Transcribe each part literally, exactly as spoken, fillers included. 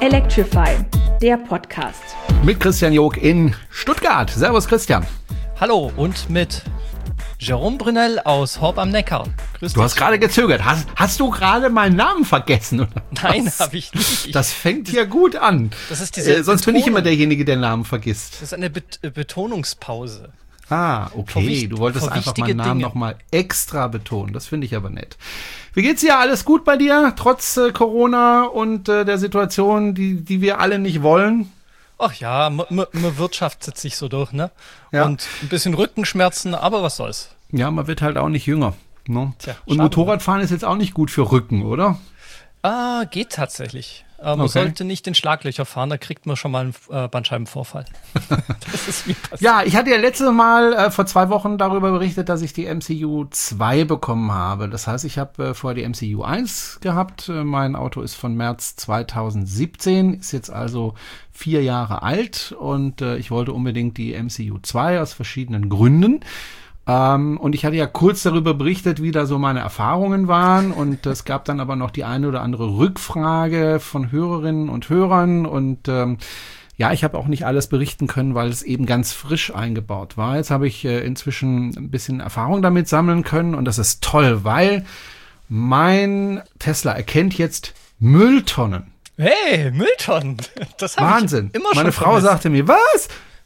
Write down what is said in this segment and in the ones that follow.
Electrify, der Podcast. Mit Christian Jog in Stuttgart. Servus Christian. Hallo und mit Jerome Brunel aus Horb am Neckar. Grüß du dich. Hast gerade gezögert. Hast, hast du gerade meinen Namen vergessen? Oder Nein, habe ich nicht. Ich, das fängt ja gut an. Das ist diese äh, sonst bin ich immer derjenige, der Namen vergisst. Das ist eine Bet- Betonungspause. Ah, okay. Wicht- du wolltest einfach meinen Namen Dinge. nochmal extra betonen. Das finde ich aber nett. Wie geht's dir? Alles gut bei dir? Trotz äh, Corona und äh, der Situation, die, die wir alle nicht wollen? Ach ja, man m- m- wirtschaftet sich so durch, ne? Ja. Und ein bisschen Rückenschmerzen, aber was soll's. Ja, man wird halt auch nicht jünger. Ne? Tja, und schade. Motorradfahren ist jetzt auch nicht gut für Rücken, oder? Ah, geht tatsächlich. Aber man Okay. sollte nicht in Schlaglöcher fahren, da kriegt man schon mal einen äh, Bandscheibenvorfall. Das ist mir passiert. Ja, ich hatte ja letztes Mal äh, vor zwei Wochen darüber berichtet, dass ich die M C U zwei bekommen habe. Das heißt, ich habe äh, vorher die M C U eins gehabt. Äh, mein Auto ist von März zweitausendsiebzehn, ist jetzt also vier Jahre alt und äh, ich wollte unbedingt die M C U zwei aus verschiedenen Gründen. Ähm, und ich hatte ja kurz darüber berichtet, wie da so meine Erfahrungen waren und es gab dann aber noch die eine oder andere Rückfrage von Hörerinnen und Hörern und ähm, ja, ich habe auch nicht alles berichten können, weil es eben ganz frisch eingebaut war. Jetzt habe ich äh, inzwischen ein bisschen Erfahrung damit sammeln können und das ist toll, weil mein Tesla erkennt jetzt Mülltonnen. Hey, Mülltonnen. Das habe Wahnsinn. ich immer schon Meine Frau vermisst. sagte mir, was?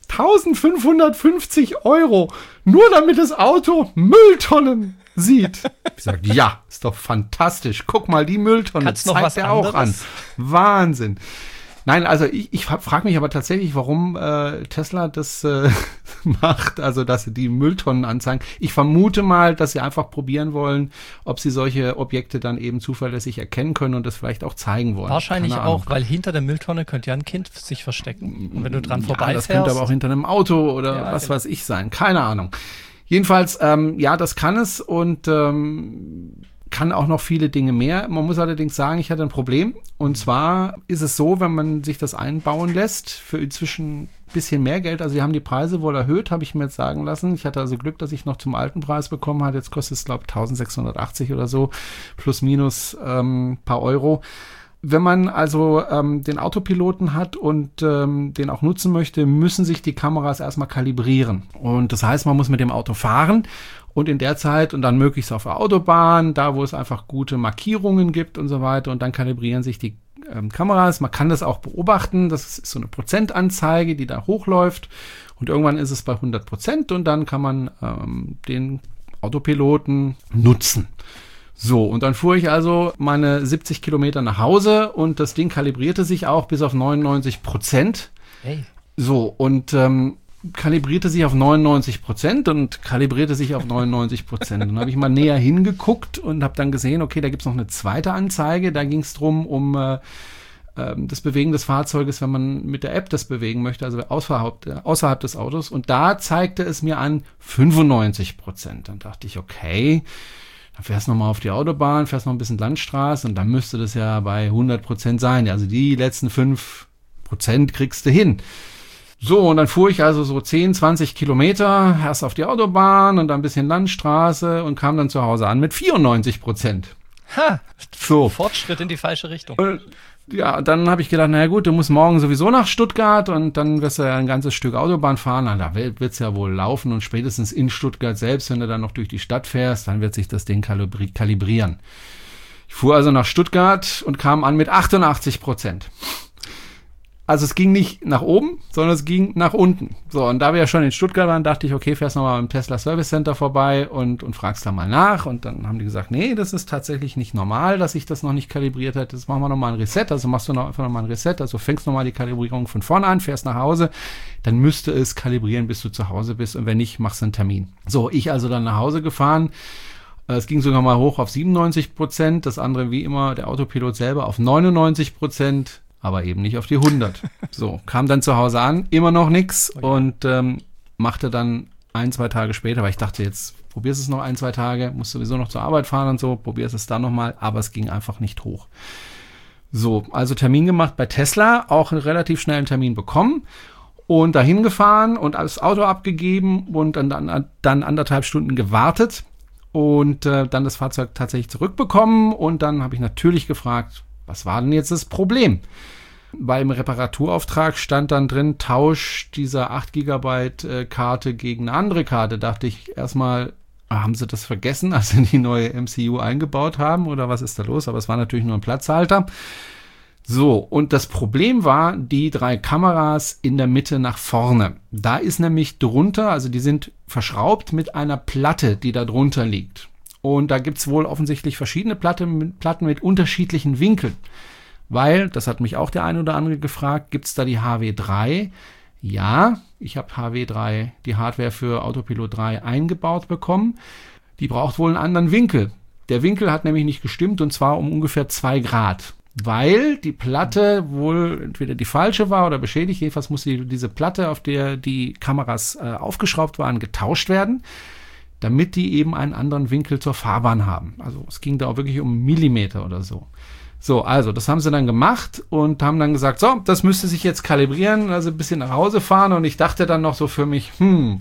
eintausendfünfhundertfünfzig Euro, nur damit das Auto Mülltonnen sieht. Ich sage, ja, ist doch fantastisch. Guck mal, die Mülltonne Kannst noch zeigt was er auch an. anderes? Wahnsinn. Nein, also ich, ich frage mich aber tatsächlich, warum äh, Tesla das äh, macht, also dass sie die Mülltonnen anzeigen. Ich vermute mal, dass sie einfach probieren wollen, ob sie solche Objekte dann eben zuverlässig erkennen können und das vielleicht auch zeigen wollen. Wahrscheinlich Keine Ahnung. auch, weil hinter der Mülltonne könnte ja ein Kind sich verstecken. Und wenn du dran Ja, vorbeifährst. das könnte aber auch hinter einem Auto oder Ja, was genau. weiß ich sein. Keine Ahnung. Jedenfalls, ähm, ja, das kann es und ähm, kann auch noch viele Dinge mehr. Man muss allerdings sagen, ich hatte ein Problem. Und zwar ist es so, wenn man sich das einbauen lässt, für inzwischen ein bisschen mehr Geld. Also wir haben die Preise wohl erhöht, habe ich mir jetzt sagen lassen. Ich hatte also Glück, dass ich noch zum alten Preis bekommen habe. Jetzt kostet es, glaube ich, eintausendsechshundertachtzig oder so, plus minus ähm, paar Euro. Wenn man also ähm, den Autopiloten hat und ähm, den auch nutzen möchte, müssen sich die Kameras erstmal kalibrieren. Und das heißt, man muss mit dem Auto fahren und in der Zeit und dann möglichst auf der Autobahn, da wo es einfach gute Markierungen gibt und so weiter und dann kalibrieren sich die ähm, Kameras. Man kann das auch beobachten, das ist so eine Prozentanzeige, die da hochläuft und irgendwann ist es bei hundert Prozent und dann kann man ähm, den Autopiloten nutzen. So, und dann fuhr ich also meine siebzig Kilometer nach Hause und das Ding kalibrierte sich auch bis auf neunundneunzig Prozent. Hey. So, und ähm, kalibrierte sich auf neunundneunzig Prozent und kalibrierte sich auf neunundneunzig Prozent. Dann habe ich mal näher hingeguckt und habe dann gesehen, okay, da gibt's noch eine zweite Anzeige. Da ging es drum um äh, äh, das Bewegen des Fahrzeuges, wenn man mit der App das bewegen möchte, also außerhalb, äh, außerhalb des Autos. Und da zeigte es mir an fünfundneunzig Prozent. Dann dachte ich, okay, dann fährst du nochmal auf die Autobahn, fährst noch ein bisschen Landstraße und dann müsste das ja bei hundert Prozent sein. Also die letzten fünf Prozent kriegst du hin. So, und dann fuhr ich also so zehn, zwanzig Kilometer erst auf die Autobahn und dann ein bisschen Landstraße und kam dann zu Hause an mit vierundneunzig Prozent. Ha, So. Fortschritt in die falsche Richtung. Und ja, dann habe ich gedacht, naja gut, du musst morgen sowieso nach Stuttgart und dann wirst du ja ein ganzes Stück Autobahn fahren. Na, da wird es ja wohl laufen und spätestens in Stuttgart selbst, wenn du dann noch durch die Stadt fährst, dann wird sich das Ding kalibri- kalibrieren. Ich fuhr also nach Stuttgart und kam an mit achtundachtzig Prozent. Also es ging nicht nach oben, sondern es ging nach unten. So, und da wir ja schon in Stuttgart waren, dachte ich, okay, fährst nochmal im Tesla Service Center vorbei und, und fragst da mal nach. Und dann haben die gesagt, nee, das ist tatsächlich nicht normal, dass ich das noch nicht kalibriert hätte. Jetzt machen wir nochmal ein Reset. Also machst du noch einfach nochmal ein Reset. Also fängst nochmal die Kalibrierung von vorne an, fährst nach Hause. Dann müsste es kalibrieren, bis du zu Hause bist. Und wenn nicht, machst du einen Termin. So, ich also dann nach Hause gefahren. Es ging sogar mal hoch auf siebenundneunzig Prozent. Das andere, wie immer, der Autopilot selber auf neunundneunzig Prozent. Aber eben nicht auf die hundert. So, kam dann zu Hause an, immer noch nix Okay. und ähm, machte dann ein, zwei Tage später, weil ich dachte, jetzt probierst es noch ein, zwei Tage, musst sowieso noch zur Arbeit fahren und so, probierst es dann nochmal, aber es ging einfach nicht hoch. So, also Termin gemacht bei Tesla, auch einen relativ schnellen Termin bekommen und dahin gefahren und das Auto abgegeben und dann, dann, dann anderthalb Stunden gewartet und äh, dann das Fahrzeug tatsächlich zurückbekommen und dann habe ich natürlich gefragt, was war denn jetzt das Problem? Beim Reparaturauftrag stand dann drin, Tausch dieser acht Gigabyte äh, Karte gegen eine andere Karte. Dachte ich erstmal, haben sie das vergessen, als sie die neue M C U eingebaut haben oder was ist da los? Aber es war natürlich nur ein Platzhalter. So, und das Problem war, die drei Kameras in der Mitte nach vorne. Da ist nämlich drunter, also die sind verschraubt mit einer Platte, die da drunter liegt. Und da gibt's wohl offensichtlich verschiedene Platten, Platten mit unterschiedlichen Winkeln. Weil, das hat mich auch der eine oder andere gefragt, gibt's da die H W drei? Ja, ich habe H W drei, die Hardware für Autopilot drei, eingebaut bekommen. Die braucht wohl einen anderen Winkel. Der Winkel hat nämlich nicht gestimmt und zwar um ungefähr zwei Grad. Weil die Platte wohl entweder die falsche war oder beschädigt. Jedenfalls musste die, diese Platte, auf der die Kameras äh, aufgeschraubt waren, getauscht werden, damit die eben einen anderen Winkel zur Fahrbahn haben. Also es ging da auch wirklich um Millimeter oder so. So, also das haben sie dann gemacht und haben dann gesagt, so, das müsste sich jetzt kalibrieren, also ein bisschen nach Hause fahren. Und ich dachte dann noch so für mich, hm,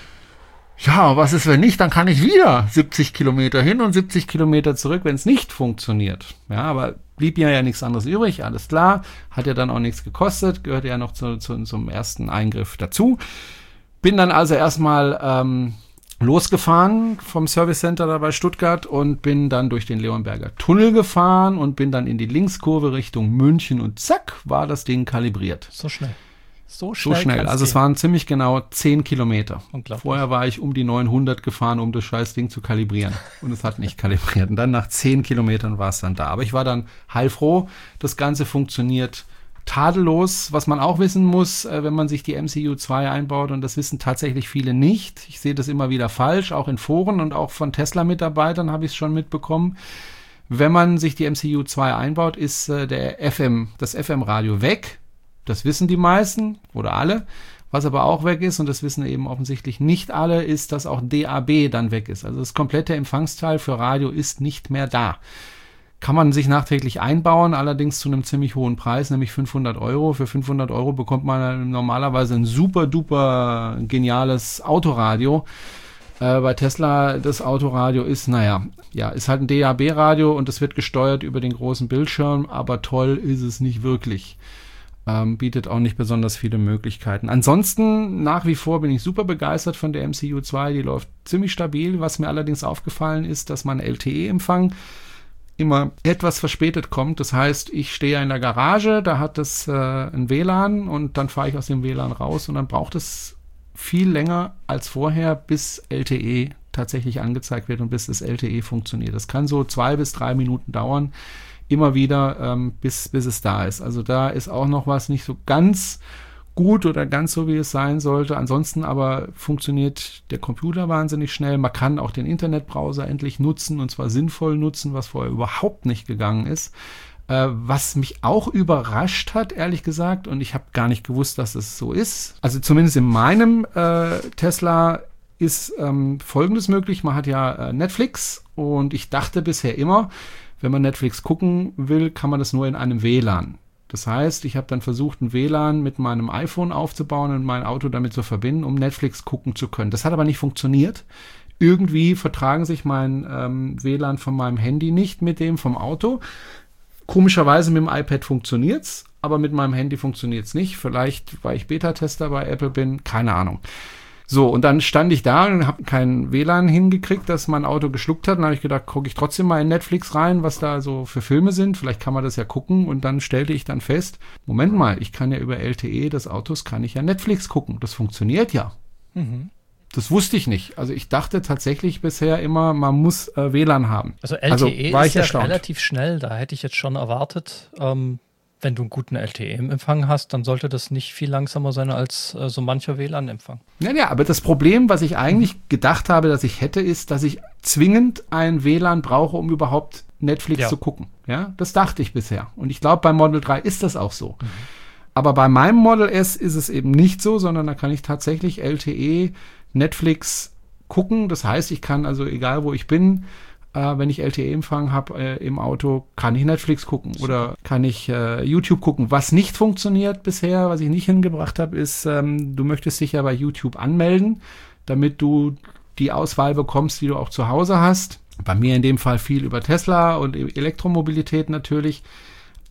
ja, was ist, wenn nicht? Dann kann ich wieder siebzig Kilometer hin und siebzig Kilometer zurück, wenn es nicht funktioniert. Ja, aber blieb mir ja nichts anderes übrig, alles klar. Hat ja dann auch nichts gekostet, gehörte ja noch zu, zu, zum ersten Eingriff dazu. Bin dann also erstmal ähm, losgefahren vom Service Center da bei Stuttgart und bin dann durch den Leonberger Tunnel gefahren und bin dann in die Linkskurve Richtung München und zack, war das Ding kalibriert. So schnell. So schnell. So schnell. Also es waren ziemlich genau zehn Kilometer. Unglaublich. Vorher war ich um die neunhundert gefahren, um das scheiß Ding zu kalibrieren. Und es hat nicht kalibriert. Und dann nach zehn Kilometern war es dann da. Aber ich war dann heilfroh. Das Ganze funktioniert tadellos. Was man auch wissen muss, wenn man sich die M C U zwei einbaut, und das wissen tatsächlich viele nicht. Ich sehe das immer wieder falsch, auch in Foren und auch von Tesla-Mitarbeitern habe ich es schon mitbekommen. Wenn man sich die M C U zwei einbaut, ist der F M, das F M-Radio weg. Das wissen die meisten oder alle. Was aber auch weg ist, und das wissen eben offensichtlich nicht alle, ist, dass auch D A B dann weg ist. Also das komplette Empfangsteil für Radio ist nicht mehr da. Kann man sich nachträglich einbauen, allerdings zu einem ziemlich hohen Preis, nämlich fünfhundert Euro. Für fünfhundert Euro bekommt man normalerweise ein super duper geniales Autoradio. Äh, bei Tesla das Autoradio ist, naja, ja, ist halt ein D A B-Radio und es wird gesteuert über den großen Bildschirm, aber toll ist es nicht wirklich. Ähm, bietet auch nicht besonders viele Möglichkeiten. Ansonsten, nach wie vor bin ich super begeistert von der M C U zwei. Die läuft ziemlich stabil. Was mir allerdings aufgefallen ist, dass mein L T E-Empfang immer etwas verspätet kommt. Das heißt, ich stehe in der Garage, da hat es äh, ein W L A N und dann fahre ich aus dem W L A N raus und dann braucht es viel länger als vorher, bis L T E tatsächlich angezeigt wird und bis das L T E funktioniert. Das kann so zwei bis drei Minuten dauern. Immer wieder, ähm, bis, bis es da ist. Also da ist auch noch was nicht so ganz gut oder ganz so, wie es sein sollte. Ansonsten aber funktioniert der Computer wahnsinnig schnell. Man kann auch den Internetbrowser endlich nutzen und zwar sinnvoll nutzen, was vorher überhaupt nicht gegangen ist. Äh, was mich auch überrascht hat, ehrlich gesagt, und ich habe gar nicht gewusst, dass es so ist. Also zumindest in meinem äh, Tesla ist ähm, Folgendes möglich. Man hat ja äh, Netflix und ich dachte bisher immer, wenn man Netflix gucken will, kann man das nur in einem W L A N. Das heißt, ich habe dann versucht, ein W L A N mit meinem iPhone aufzubauen und mein Auto damit zu verbinden, um Netflix gucken zu können. Das hat aber nicht funktioniert. Irgendwie vertragen sich mein ähm, W L A N von meinem Handy nicht mit dem vom Auto. Komischerweise mit dem iPad funktioniert's, aber mit meinem Handy funktioniert's nicht. Vielleicht, weil ich Beta-Tester bei Apple bin, keine Ahnung. So, und dann stand ich da und habe kein W L A N hingekriegt, das mein Auto geschluckt hat. Dann habe ich gedacht, gucke ich trotzdem mal in Netflix rein, was da so für Filme sind. Vielleicht kann man das ja gucken. Und dann stellte ich dann fest, Moment mal, ich kann ja über L T E des Autos, kann ich ja Netflix gucken. Das funktioniert ja. Mhm. Das wusste ich nicht. Also ich dachte tatsächlich bisher immer, man muss äh, W L A N haben. Also L T E also ist ja erstaunt. Relativ schnell. Da hätte ich jetzt schon erwartet, ähm, wenn du einen guten L T E-Empfang hast, dann sollte das nicht viel langsamer sein als äh, so mancher W L A N-Empfang. Ja, ja, aber das Problem, was ich eigentlich mhm. gedacht habe, dass ich hätte, ist, dass ich zwingend ein W L A N brauche, um überhaupt Netflix ja. zu gucken. Ja, das dachte ich bisher. Und ich glaube, beim Model drei ist das auch so. Mhm. Aber bei meinem Model S ist es eben nicht so, sondern da kann ich tatsächlich L T E, Netflix gucken. Das heißt, ich kann also, egal wo ich bin, Äh, wenn ich L T E-Empfang habe äh, im Auto, kann ich Netflix gucken oder kann ich äh, YouTube gucken. Was nicht funktioniert bisher, was ich nicht hingebracht habe, ist, ähm, du möchtest dich ja bei YouTube anmelden, damit du die Auswahl bekommst, die du auch zu Hause hast. Bei mir in dem Fall viel über Tesla und Elektromobilität natürlich.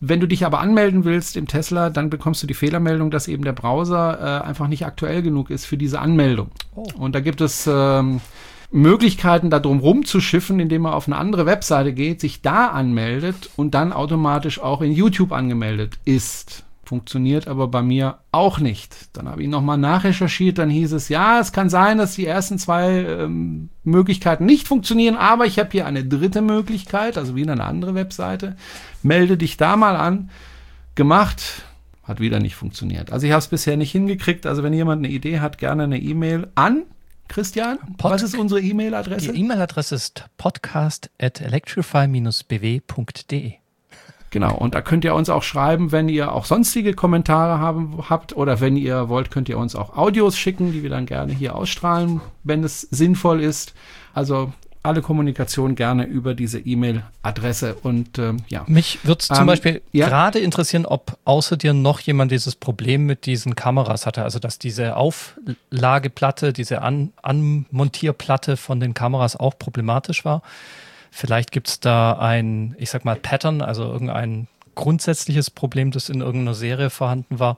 Wenn du dich aber anmelden willst im Tesla, dann bekommst du die Fehlermeldung, dass eben der Browser äh, einfach nicht aktuell genug ist für diese Anmeldung. Oh. Und da gibt es ähm, Möglichkeiten, da drum rumzuschiffen, indem man auf eine andere Webseite geht, sich da anmeldet und dann automatisch auch in YouTube angemeldet ist. Funktioniert aber bei mir auch nicht. Dann habe ich nochmal nachrecherchiert, dann hieß es, ja, es kann sein, dass die ersten zwei ähm, Möglichkeiten nicht funktionieren, aber ich habe hier eine dritte Möglichkeit, also wieder eine andere Webseite. Melde dich da mal an. Gemacht, hat wieder nicht funktioniert. Also ich habe es bisher nicht hingekriegt. Also wenn jemand eine Idee hat, gerne eine E-Mail an Christian. Pod- Was ist unsere E-Mail-Adresse? Die E-Mail-Adresse ist podcast at electrify dash b w punkt d e. Genau, und da könnt ihr uns auch schreiben, wenn ihr auch sonstige Kommentare haben, habt oder wenn ihr wollt, könnt ihr uns auch Audios schicken, die wir dann gerne hier ausstrahlen, wenn es sinnvoll ist. Also alle Kommunikation gerne über diese E-Mail-Adresse und ähm, ja. Mich würde es zum ähm, Beispiel ja? gerade interessieren, ob außer dir noch jemand dieses Problem mit diesen Kameras hatte, also dass diese Auflageplatte, diese An- Anmontierplatte von den Kameras auch problematisch war. Vielleicht gibt es da ein, ich sag mal, Pattern, also irgendein grundsätzliches Problem, das in irgendeiner Serie vorhanden war.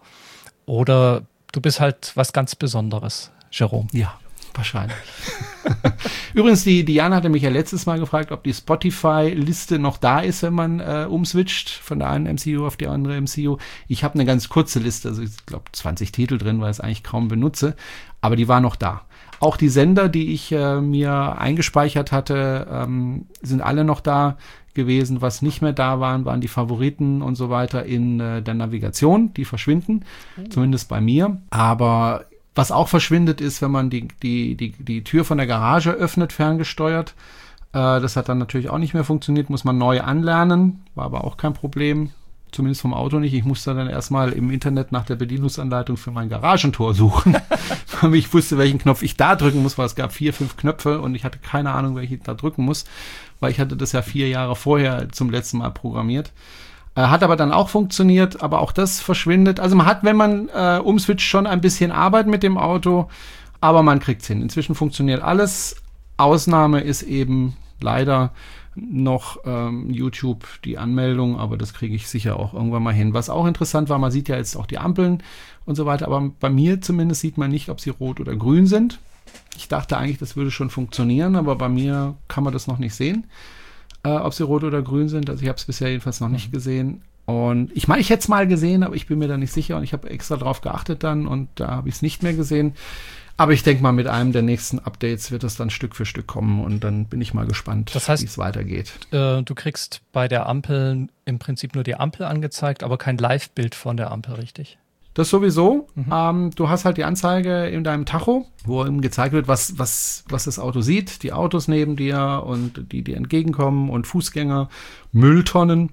Oder du bist halt was ganz Besonderes, Jerome. Ja, wahrscheinlich. Übrigens, die Diana hatte mich ja letztes Mal gefragt, ob die Spotify-Liste noch da ist, wenn man äh, umswitcht von der einen M C U auf die andere M C U. Ich habe eine ganz kurze Liste, also ich glaube zwanzig Titel drin, weil ich es eigentlich kaum benutze. Aber die war noch da. Auch die Sender, die ich äh, mir eingespeichert hatte, ähm, sind alle noch da gewesen. Was nicht mehr da waren, waren die Favoriten und so weiter in äh, der Navigation. Die verschwinden, mhm. zumindest bei mir. Aber was auch verschwindet ist, wenn man die, die, die, die Tür von der Garage öffnet, ferngesteuert. Äh, das hat dann natürlich auch nicht mehr funktioniert, muss man neu anlernen. War aber auch kein Problem. Zumindest vom Auto nicht. Ich musste dann erstmal im Internet nach der Bedienungsanleitung für mein Garagentor suchen. Weil ich wusste, welchen Knopf ich da drücken muss, weil es gab vier, fünf Knöpfe und ich hatte keine Ahnung, welchen ich da drücken muss, weil ich hatte das ja vier Jahre vorher zum letzten Mal programmiert. Äh, hat aber dann auch funktioniert, aber auch das verschwindet. Also man hat, wenn man äh, umswitcht, schon ein bisschen Arbeit mit dem Auto, aber man kriegt's hin. Inzwischen funktioniert alles. Ausnahme ist eben leider noch ähm, YouTube die Anmeldung, aber das kriege ich sicher auch irgendwann mal hin. Was auch interessant war, man sieht ja jetzt auch die Ampeln und so weiter, aber bei mir zumindest sieht man nicht, ob sie rot oder grün sind. Ich dachte eigentlich, das würde schon funktionieren, aber bei mir kann man das noch nicht sehen, äh, ob sie rot oder grün sind. Also ich habe es bisher jedenfalls noch nicht gesehen. Und ich meine, ich hätte es mal gesehen, aber ich bin mir da nicht sicher und ich habe extra drauf geachtet dann und da habe ich es nicht mehr gesehen. Aber ich denke mal, mit einem der nächsten Updates wird das dann Stück für Stück kommen und dann bin ich mal gespannt, das heißt, wie es weitergeht. Äh, du kriegst bei der Ampel im Prinzip nur die Ampel angezeigt, aber kein Live-Bild von der Ampel, richtig? Das sowieso. Mhm. Ähm, du hast halt die Anzeige in deinem Tacho, wo ihm gezeigt wird, was, was, was das Auto sieht, die Autos neben dir und die dir entgegenkommen und Fußgänger, Mülltonnen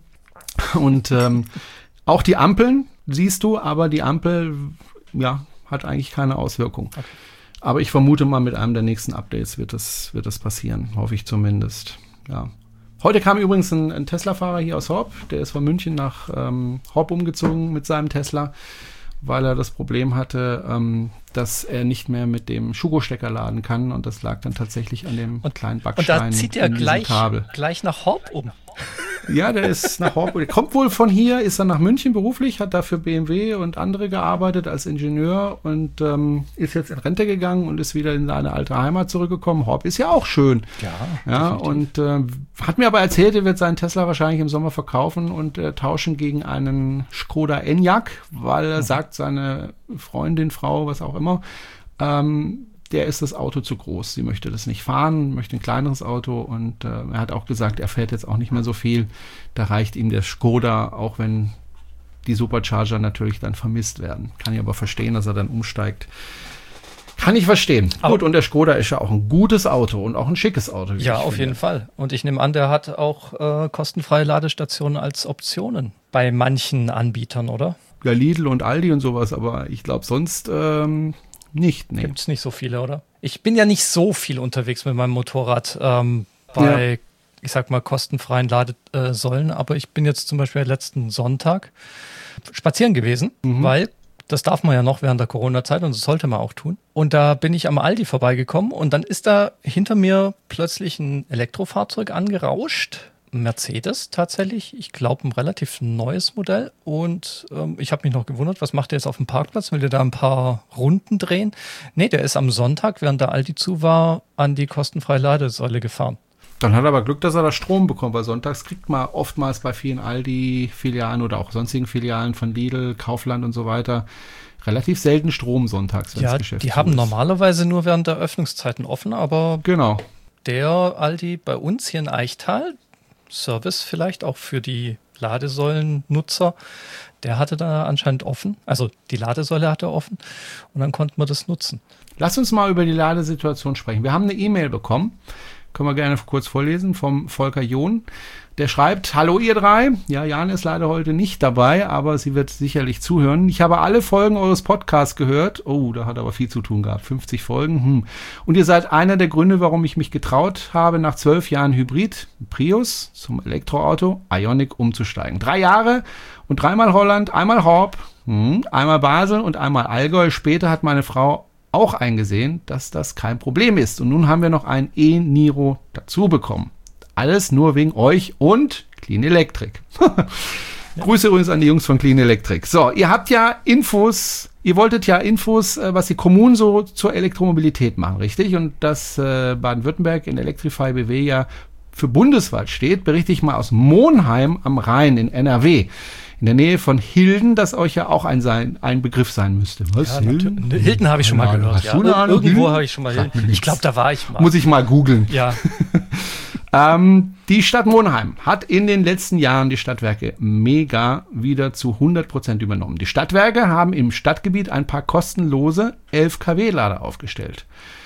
und ähm, auch die Ampeln siehst du, aber die Ampel, ja, hat eigentlich keine Auswirkung. Okay. Aber ich vermute mal, mit einem der nächsten Updates wird das, wird das passieren. Hoffe ich zumindest. Ja. Heute kam übrigens ein, ein Tesla-Fahrer hier aus Horb. Der ist von München nach ähm, Horb umgezogen mit seinem Tesla, weil er das Problem hatte, ähm, dass er nicht mehr mit dem Schuko-Stecker laden kann. Und das lag dann tatsächlich an dem und, kleinen Backstein. Und da zieht er gleich, gleich nach Horb um. Ja, der ist nach Horb. Der kommt wohl von hier, ist dann nach München beruflich, hat da für B M W und andere gearbeitet als Ingenieur und ähm, ist jetzt in Rente gegangen und ist wieder in seine alte Heimat zurückgekommen. Horb ist ja auch schön. Ja, ja und äh, hat mir aber erzählt, er wird seinen Tesla wahrscheinlich im Sommer verkaufen und äh, tauschen gegen einen Skoda Enyaq, weil er mhm. sagt, seine Freundin, Frau, was auch immer, ähm, der ist das Auto zu groß. Sie möchte das nicht fahren, möchte ein kleineres Auto und äh, er hat auch gesagt, er fährt jetzt auch nicht mehr so viel. Da reicht ihm der Skoda, auch wenn die Supercharger natürlich dann vermisst werden. Kann ich aber verstehen, dass er dann umsteigt. Kann ich verstehen. Aber gut, und der Skoda ist ja auch ein gutes Auto und auch ein schickes Auto. Ja, auf finde. jeden Fall. Und ich nehme an, der hat auch äh, kostenfreie Ladestationen als Optionen bei manchen Anbietern, oder? Ja, Lidl und Aldi und sowas, aber ich glaube sonst ähm, nicht. Nee. Gibt es nicht so viele, oder? Ich bin ja nicht so viel unterwegs mit meinem Motorrad ähm, bei, ja. ich sag mal, kostenfreien Ladesäulen, aber ich bin jetzt zum Beispiel letzten Sonntag spazieren gewesen, mhm. weil das darf man ja noch während der Corona-Zeit und das sollte man auch tun. Und da bin ich am Aldi vorbeigekommen und dann ist da hinter mir plötzlich ein Elektrofahrzeug angerauscht Mercedes tatsächlich. Ich glaube, ein relativ neues Modell. Und ähm, ich habe mich noch gewundert, was macht der jetzt auf dem Parkplatz? Will der da ein paar Runden drehen? Nee, der ist am Sonntag, während der Aldi zu war, an die kostenfreie Ladesäule gefahren. Dann hat er aber Glück, dass er da Strom bekommt, weil sonntags kriegt man oftmals bei vielen Aldi-Filialen oder auch sonstigen Filialen von Lidl, Kaufland und so weiter relativ selten Strom sonntags, wenn ja, das Geschäft die haben ist. Normalerweise nur während der Öffnungszeiten offen, aber genau. Der Aldi bei uns hier in Eichtal, Service vielleicht auch für die Ladesäulennutzer, der hatte da anscheinend offen. Also die Ladesäule hatte offen und dann konnten wir das nutzen. Lass uns mal über die Ladesituation sprechen. Wir haben eine E-Mail bekommen, können wir gerne kurz vorlesen, vom Volker John. Der schreibt: Hallo ihr drei. Ja, Jan ist leider heute nicht dabei, aber sie wird sicherlich zuhören. Ich habe alle Folgen eures Podcasts gehört. Oh, da hat aber viel zu tun gehabt. fünfzig Folgen. Hm. Und ihr seid einer der Gründe, warum ich mich getraut habe, nach zwölf Jahren Hybrid, Prius zum Elektroauto, Ioniq umzusteigen. Drei Jahre und dreimal Holland, einmal Horb, hm, einmal Basel und einmal Allgäu. Später hat meine Frau auch eingesehen, dass das kein Problem ist. Und nun haben wir noch ein e-Niro dazu bekommen. Alles nur wegen euch und Clean Electric. Ja. Grüße übrigens an die Jungs von Clean Electric. So, ihr habt ja Infos, ihr wolltet ja Infos, was die Kommunen so zur Elektromobilität machen, richtig? Und dass äh, Baden-Württemberg in Electrify B W ja für bundesweit steht, berichte ich mal aus Monheim am Rhein in N R W. In der Nähe von Hilden, das euch ja auch ein, sein, ein Begriff sein müsste. Was? Ja, Hilden? Hilden habe ich schon mal gehört. Ja. Irgendwo habe ich schon mal Hilden. Ich glaube, da war ich mal. Muss ich mal googeln. Ja. ähm, die Stadt Monheim hat in den letzten Jahren die Stadtwerke Mega wieder zu hundert Prozent übernommen. Die Stadtwerke haben im Stadtgebiet ein paar kostenlose elf Kilowatt Lader aufgestellt.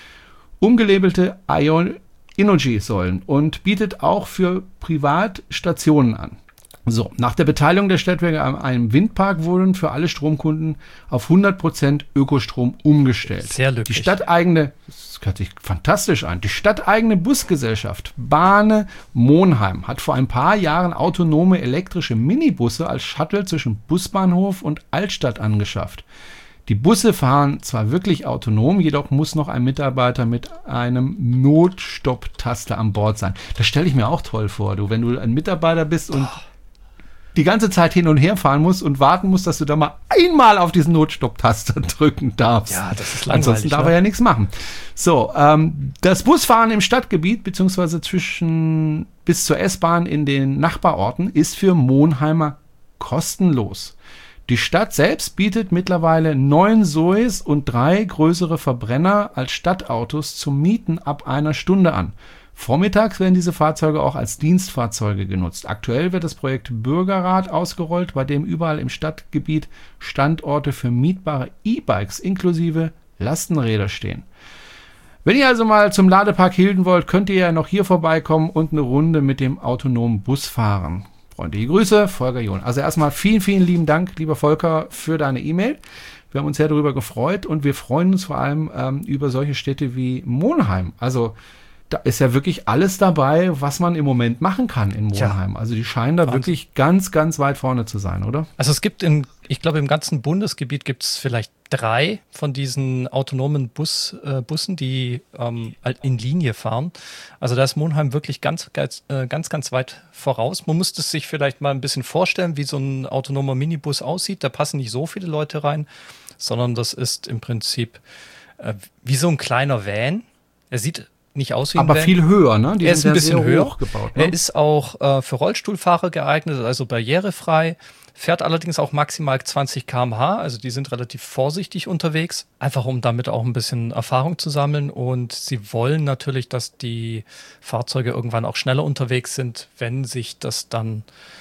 Umgelabelte Ion Energy-Säulen und bietet auch für Privatstationen an. So, nach der Beteiligung der Stadtwerke an einem Windpark wurden für alle Stromkunden auf hundert Prozent Ökostrom umgestellt. Sehr löblich. Die stadteigene, das hört sich fantastisch an, die stadteigene Busgesellschaft Bahne Monheim hat vor ein paar Jahren autonome elektrische Minibusse als Shuttle zwischen Busbahnhof und Altstadt angeschafft. Die Busse fahren zwar wirklich autonom, jedoch muss noch ein Mitarbeiter mit einem Notstopp-Taster an Bord sein. Das stelle ich mir auch toll vor, du, wenn du ein Mitarbeiter bist und oh. die ganze Zeit hin und her fahren musst und warten musst, dass du da mal einmal auf diesen Notstopp-Taster drücken darfst. Ja, das ist langweilig. Ansonsten darf ne? er ja nichts machen. So, ähm, das Busfahren im Stadtgebiet beziehungsweise zwischen bis zur S-Bahn in den Nachbarorten ist für Monheimer kostenlos. Die Stadt selbst bietet mittlerweile neun Zoes und drei größere Verbrenner als Stadtautos zum Mieten ab einer Stunde an. Vormittags werden diese Fahrzeuge auch als Dienstfahrzeuge genutzt. Aktuell wird das Projekt Bürgerrat ausgerollt, bei dem überall im Stadtgebiet Standorte für mietbare E-Bikes inklusive Lastenräder stehen. Wenn ihr also mal zum Ladepark Hilden wollt, könnt ihr ja noch hier vorbeikommen und eine Runde mit dem autonomen Bus fahren. Freundliche Grüße, Volker John. Also erstmal vielen, vielen lieben Dank, lieber Volker, für deine E-Mail. Wir haben uns sehr darüber gefreut und wir freuen uns vor allem ähm, über solche Städte wie Monheim. Also da ist ja wirklich alles dabei, was man im Moment machen kann in Monheim. Ja. Also die scheinen da Wahnsinn. Wirklich ganz, ganz weit vorne zu sein, oder? Also es gibt, in, ich glaube, im ganzen Bundesgebiet gibt es vielleicht drei von diesen autonomen Bus, äh, Bussen, die ähm, in Linie fahren. Also da ist Monheim wirklich ganz, ganz, äh, ganz, ganz weit voraus. Man muss es sich vielleicht mal ein bisschen vorstellen, wie so ein autonomer Minibus aussieht. Da passen nicht so viele Leute rein, sondern das ist im Prinzip äh, wie so ein kleiner Van. Er sieht nicht aus wie ein Aber Van. viel höher, ne? Die er ist ein bisschen höher. Hochgebaut, ne? Er ist auch äh, für Rollstuhlfahrer geeignet, also barrierefrei. Fährt allerdings auch maximal zwanzig Kilometer pro Stunde, also die sind relativ vorsichtig unterwegs, einfach um damit auch ein bisschen Erfahrung zu sammeln. Und sie wollen natürlich, dass die Fahrzeuge irgendwann auch schneller unterwegs sind, wenn sich das dann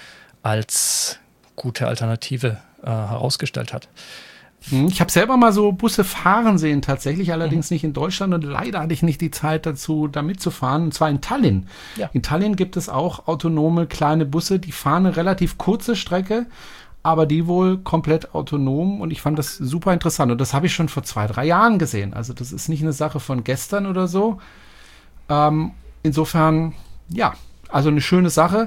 als gute Alternative äh, herausgestellt hat. Ich habe selber mal so Busse fahren sehen, tatsächlich, allerdings mhm. nicht in Deutschland und leider hatte ich nicht die Zeit dazu, da mitzufahren, und zwar in Tallinn. Ja. In Tallinn gibt es auch autonome kleine Busse, die fahren eine relativ kurze Strecke, aber die wohl komplett autonom und ich fand das super interessant und das habe ich schon vor zwei, drei Jahren gesehen. Also das ist nicht eine Sache von gestern oder so. Ähm, insofern, ja, also eine schöne Sache.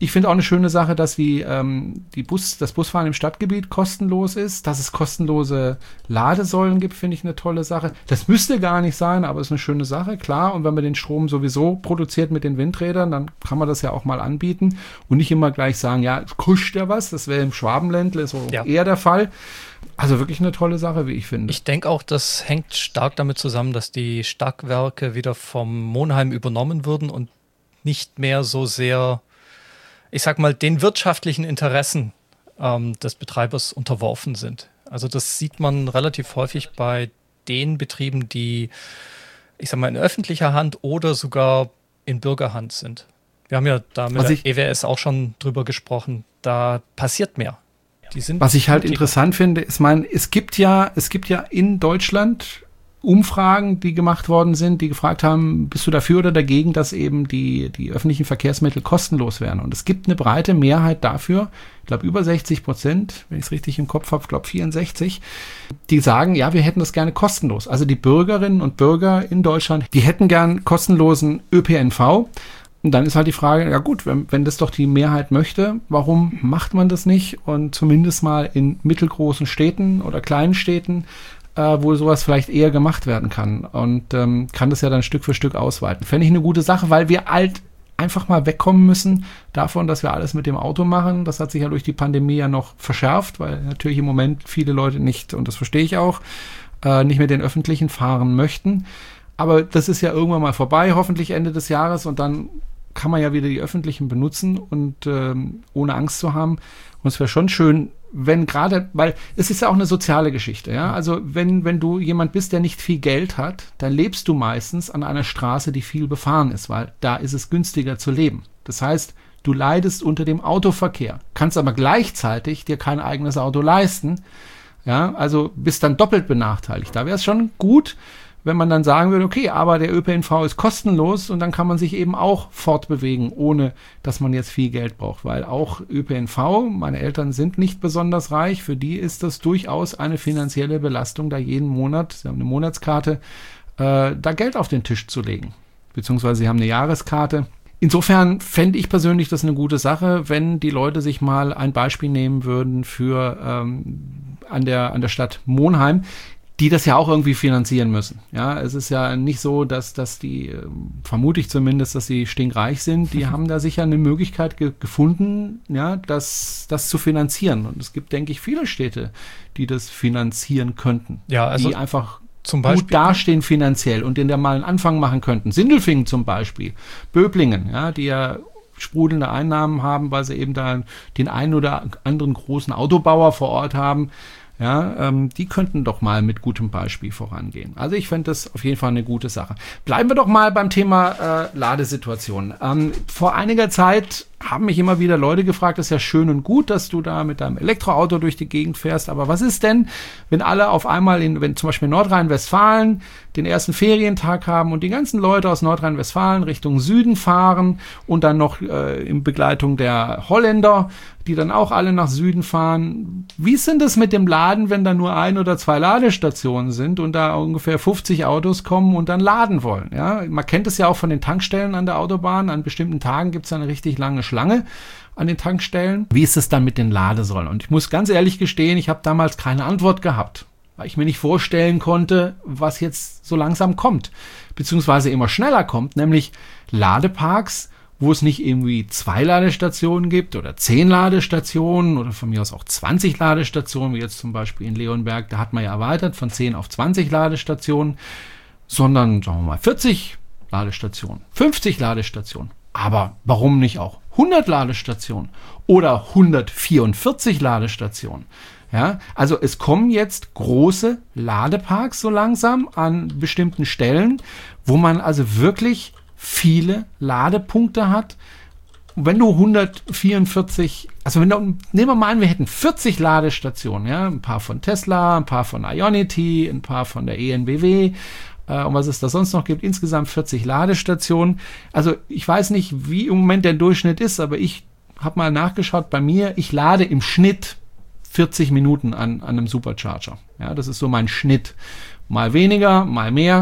Ich finde auch eine schöne Sache, dass wie, ähm, die Bus, das Busfahren im Stadtgebiet kostenlos ist, dass es kostenlose Ladesäulen gibt, finde ich eine tolle Sache. Das müsste gar nicht sein, aber ist eine schöne Sache, klar. Und wenn man den Strom sowieso produziert mit den Windrädern, dann kann man das ja auch mal anbieten und nicht immer gleich sagen, ja, es kostet ja was. Das wäre im Schwabenländle so ja. eher der Fall. Also wirklich eine tolle Sache, wie ich finde. Ich denke auch, das hängt stark damit zusammen, dass die Stadtwerke wieder vom Monheim übernommen wurden und nicht mehr so sehr, ich sag mal, den wirtschaftlichen Interessen ähm, des Betreibers unterworfen sind. Also das sieht man relativ häufig bei den Betrieben, die, ich sag mal, in öffentlicher Hand oder sogar in Bürgerhand sind. Wir haben ja da mit der E W S auch schon drüber gesprochen, da passiert mehr. Die sind Was ich halt mutiger. interessant finde, ist, mein, es gibt ja, es gibt ja in Deutschland Umfragen, die gemacht worden sind, die gefragt haben, bist du dafür oder dagegen, dass eben die, die öffentlichen Verkehrsmittel kostenlos werden? Und es gibt eine breite Mehrheit dafür, ich glaube über sechzig Prozent, wenn ich es richtig im Kopf habe, ich glaube vierundsechzig, die sagen, ja, wir hätten das gerne kostenlos. Also die Bürgerinnen und Bürger in Deutschland, die hätten gern kostenlosen Ö P N V. Und dann ist halt die Frage, ja gut, wenn, wenn das doch die Mehrheit möchte, warum macht man das nicht? Und zumindest mal in mittelgroßen Städten oder kleinen Städten, äh, wo sowas vielleicht eher gemacht werden kann. Und ähm, kann das ja dann Stück für Stück ausweiten. Fände ich eine gute Sache, weil wir halt einfach mal wegkommen müssen davon, dass wir alles mit dem Auto machen. Das hat sich ja durch die Pandemie ja noch verschärft, weil natürlich im Moment viele Leute nicht, und das verstehe ich auch, äh, nicht mit den Öffentlichen fahren möchten. Aber das ist ja irgendwann mal vorbei, hoffentlich Ende des Jahres, und dann kann man ja wieder die Öffentlichen benutzen und ähm, ohne Angst zu haben. Und es wäre schon schön, wenn gerade, weil es ist ja auch eine soziale Geschichte, ja. Also wenn, wenn du jemand bist, der nicht viel Geld hat, dann lebst du meistens an einer Straße, die viel befahren ist, weil da ist es günstiger zu leben. Das heißt, du leidest unter dem Autoverkehr, kannst aber gleichzeitig dir kein eigenes Auto leisten, ja, also bist dann doppelt benachteiligt. Da wäre es schon gut, wenn man dann sagen würde, okay, aber der Ö P N V ist kostenlos und dann kann man sich eben auch fortbewegen, ohne dass man jetzt viel Geld braucht. Weil auch Ö P N V, meine Eltern sind nicht besonders reich, für die ist das durchaus eine finanzielle Belastung, da jeden Monat, sie haben eine Monatskarte, äh, da Geld auf den Tisch zu legen. Beziehungsweise sie haben eine Jahreskarte. Insofern fände ich persönlich das eine gute Sache, wenn die Leute sich mal ein Beispiel nehmen würden für ähm, an der, an der Stadt Monheim, die das ja auch irgendwie finanzieren müssen. Ja, es ist ja nicht so, dass, dass die, vermute ich zumindest, dass sie stinkreich sind. Die haben da sicher eine Möglichkeit ge- gefunden, ja, das, das zu finanzieren. Und es gibt, denke ich, viele Städte, die das finanzieren könnten. Ja, also die einfach zum Beispiel gut dastehen finanziell und den da mal einen Anfang machen könnten. Sindelfingen zum Beispiel, Böblingen, ja, die ja sprudelnde Einnahmen haben, weil sie eben da den einen oder anderen großen Autobauer vor Ort haben. Ja, ähm, die könnten doch mal mit gutem Beispiel vorangehen. Also ich fände das auf jeden Fall eine gute Sache. Bleiben wir doch mal beim Thema äh, Ladesituation. Ähm, vor einiger Zeit haben mich immer wieder Leute gefragt, das ist ja schön und gut, dass du da mit deinem Elektroauto durch die Gegend fährst, aber was ist denn, wenn alle auf einmal, in, wenn zum Beispiel Nordrhein-Westfalen den ersten Ferientag haben und die ganzen Leute aus Nordrhein-Westfalen Richtung Süden fahren und dann noch äh, in Begleitung der Holländer, die dann auch alle nach Süden fahren. Wie ist denn das mit dem Laden, wenn da nur ein oder zwei Ladestationen sind und da ungefähr fünfzig Autos kommen und dann laden wollen? Ja, man kennt es ja auch von den Tankstellen an der Autobahn. An bestimmten Tagen gibt es eine richtig lange Schlange an den Tankstellen. Wie ist es dann mit den Ladesäulen? Und ich muss ganz ehrlich gestehen, ich habe damals keine Antwort gehabt, weil ich mir nicht vorstellen konnte, was jetzt so langsam kommt, beziehungsweise immer schneller kommt, nämlich Ladeparks, wo es nicht irgendwie zwei Ladestationen gibt oder zehn Ladestationen oder von mir aus auch zwanzig Ladestationen, wie jetzt zum Beispiel in Leonberg, da hat man ja erweitert von zehn auf zwanzig Ladestationen, sondern sagen wir mal vierzig Ladestationen, fünfzig Ladestationen. Aber warum nicht auch hundert Ladestationen oder hundertvierundvierzig Ladestationen? Ja, also es kommen jetzt große Ladeparks so langsam an bestimmten Stellen, wo man also wirklich viele Ladepunkte hat. Wenn du hundertvierundvierzig, also wenn du, nehmen wir mal an, wir hätten vierzig Ladestationen, ja, ein paar von Tesla, ein paar von Ionity, ein paar von der E N B W, äh, und was es da sonst noch gibt, insgesamt vierzig Ladestationen. Also ich weiß nicht, wie im Moment der Durchschnitt ist, aber ich habe mal nachgeschaut bei mir, ich lade im Schnitt vierzig Minuten an, an einem Supercharger. Ja, das ist so mein Schnitt. Mal weniger, mal mehr.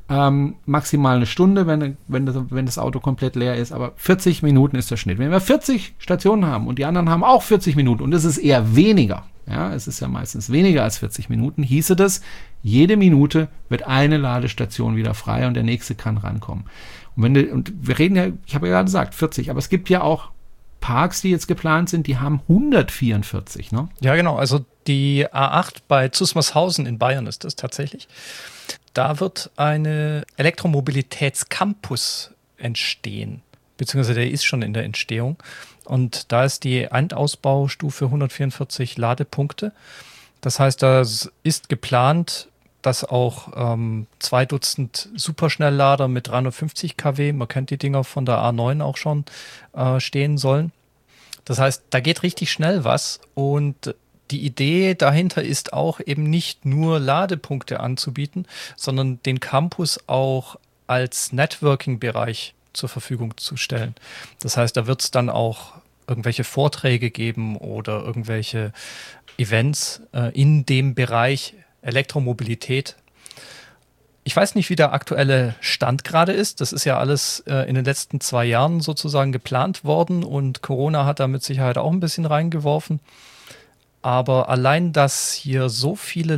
ähm, maximal eine Stunde, wenn, wenn, das, wenn das Auto komplett leer ist, aber vierzig Minuten ist der Schnitt. Wenn wir vierzig Stationen haben und die anderen haben auch vierzig Minuten und es ist eher weniger, ja, es ist ja meistens weniger als vierzig Minuten, hieße das, jede Minute wird eine Ladestation wieder frei und der nächste kann rankommen. Und, wenn du, und wir reden ja, ich habe ja gerade gesagt, vierzig, aber es gibt ja auch Parks, die jetzt geplant sind, die haben hundertvierundvierzig, ne? Ja, genau. Also die A acht bei Zusmarshausen in Bayern ist das tatsächlich. Da wird eine Elektromobilitätscampus entstehen, beziehungsweise der ist schon in der Entstehung. Und da ist die Endausbaustufe hundertvierundvierzig Ladepunkte. Das heißt, da ist geplant, dass auch ähm, zwei Dutzend Superschnelllader mit dreihundertfünfzig Kilowatt, man kennt die Dinger von der A neun auch schon, äh, stehen sollen. Das heißt, da geht richtig schnell was und die Idee dahinter ist auch eben nicht nur Ladepunkte anzubieten, sondern den Campus auch als Networking-Bereich zur Verfügung zu stellen. Das heißt, da wird es dann auch irgendwelche Vorträge geben oder irgendwelche Events äh, in dem Bereich Elektromobilität. Ich weiß nicht, wie der aktuelle Stand gerade ist. Das ist ja alles äh, in den letzten zwei Jahren sozusagen geplant worden und Corona hat da mit Sicherheit auch ein bisschen reingeworfen. Aber allein, dass hier so viele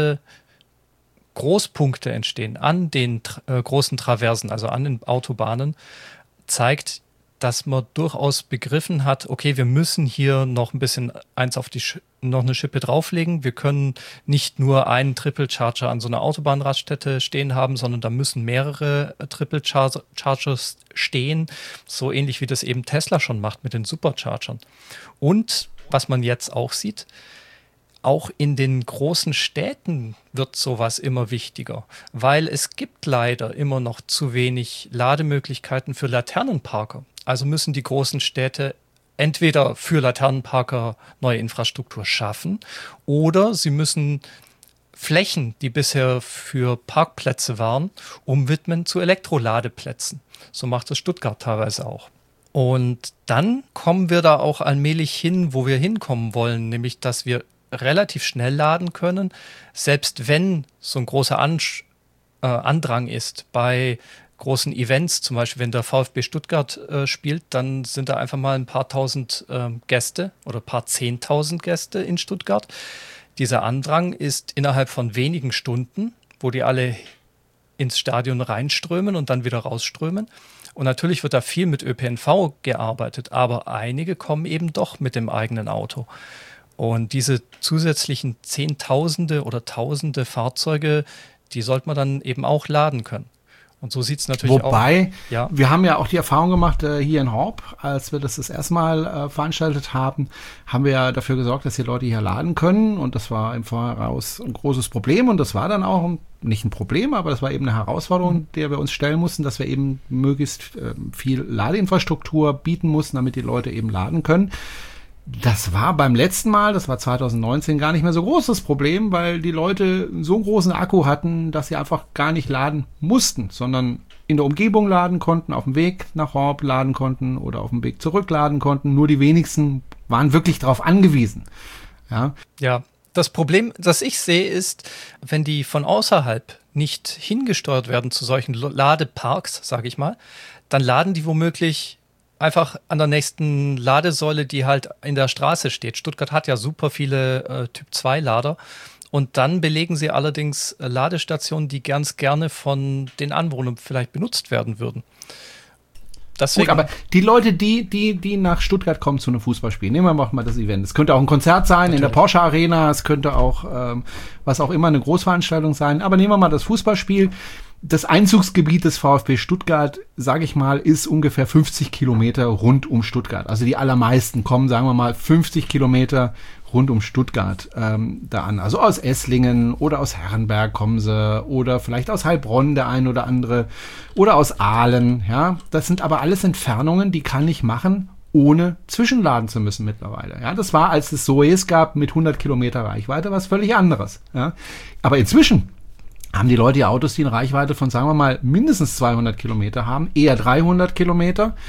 Ladegroßpunkte entstehen an den äh, großen Traversen, also an den Autobahnen, zeigt, dass man durchaus begriffen hat, okay, wir müssen hier noch ein bisschen eins auf die Sch- noch eine Schippe drauflegen. Wir können nicht nur einen Triple Charger an so einer Autobahnraststätte stehen haben, sondern da müssen mehrere Triple Char- Chargers stehen, so ähnlich wie das eben Tesla schon macht mit den Superchargern. Und was man jetzt auch sieht, auch in den großen Städten wird sowas immer wichtiger, weil es gibt leider immer noch zu wenig Lademöglichkeiten für Laternenparker. Also müssen die großen Städte entweder für Laternenparker neue Infrastruktur schaffen oder sie müssen Flächen, die bisher für Parkplätze waren, umwidmen zu Elektroladeplätzen. So macht es Stuttgart teilweise auch. Und dann kommen wir da auch allmählich hin, wo wir hinkommen wollen, nämlich dass wir relativ schnell laden können, selbst wenn so ein großer An- äh, Andrang ist bei großen Events, zum Beispiel wenn der VfB Stuttgart äh, spielt, dann sind da einfach mal ein paar tausend äh, Gäste oder ein paar zehntausend Gäste in Stuttgart. Dieser Andrang ist innerhalb von wenigen Stunden, wo die alle ins Stadion reinströmen und dann wieder rausströmen. Und natürlich wird da viel mit Ö P N V gearbeitet, aber einige kommen eben doch mit dem eigenen Auto. Und diese zusätzlichen Zehntausende oder Tausende Fahrzeuge, die sollte man dann eben auch laden können. Und so sieht es natürlich Wobei, auch. Wobei, ja. wir haben ja auch die Erfahrung gemacht äh, hier in Horb, als wir das das erste Mal äh, veranstaltet haben, haben wir ja dafür gesorgt, dass die Leute hier laden können. Und das war im Voraus ein großes Problem. Und das war dann auch ein, nicht ein Problem, aber das war eben eine Herausforderung, mhm. der wir uns stellen mussten, dass wir eben möglichst äh, viel Ladeinfrastruktur bieten mussten, damit die Leute eben laden können. Das war beim letzten Mal, das war zwanzig neunzehn, gar nicht mehr so groß das Problem, weil die Leute so einen großen Akku hatten, dass sie einfach gar nicht laden mussten, sondern in der Umgebung laden konnten, auf dem Weg nach Horb laden konnten oder auf dem Weg zurück laden konnten. Nur die wenigsten waren wirklich darauf angewiesen. Ja. Ja, das Problem, das ich sehe, ist, wenn die von außerhalb nicht hingesteuert werden zu solchen Ladeparks, sage ich mal, dann laden die womöglich einfach an der nächsten Ladesäule, die halt in der Straße steht. Stuttgart hat ja super viele äh, Typ zwei Lader und dann belegen sie allerdings äh, Ladestationen, die ganz gerne von den Anwohnern vielleicht benutzt werden würden. Deswegen, Gut, aber die Leute, die, die, die nach Stuttgart kommen zu einem Fußballspiel, nehmen wir mal das Event. Es könnte auch ein Konzert sein Natürlich. in der Porsche Arena, es könnte auch, ähm, was auch immer, eine Großveranstaltung sein. Aber nehmen wir mal das Fußballspiel. Das Einzugsgebiet des VfB Stuttgart, sage ich mal, ist ungefähr fünfzig Kilometer rund um Stuttgart. Also die allermeisten kommen, sagen wir mal, fünfzig Kilometer rund um Stuttgart ähm, da an. Also aus Esslingen oder aus Herrenberg kommen sie oder vielleicht aus Heilbronn der ein oder andere oder aus Aalen. Ja, das sind aber alles Entfernungen, die kann ich machen, ohne zwischenladen zu müssen mittlerweile. Ja, das war, als es Zoes gab mit hundert Kilometer Reichweite, was völlig anderes. Ja, aber inzwischen haben die Leute ja Autos, die eine Reichweite von, sagen wir mal, mindestens zweihundert Kilometer haben, eher dreihundert Kilometer.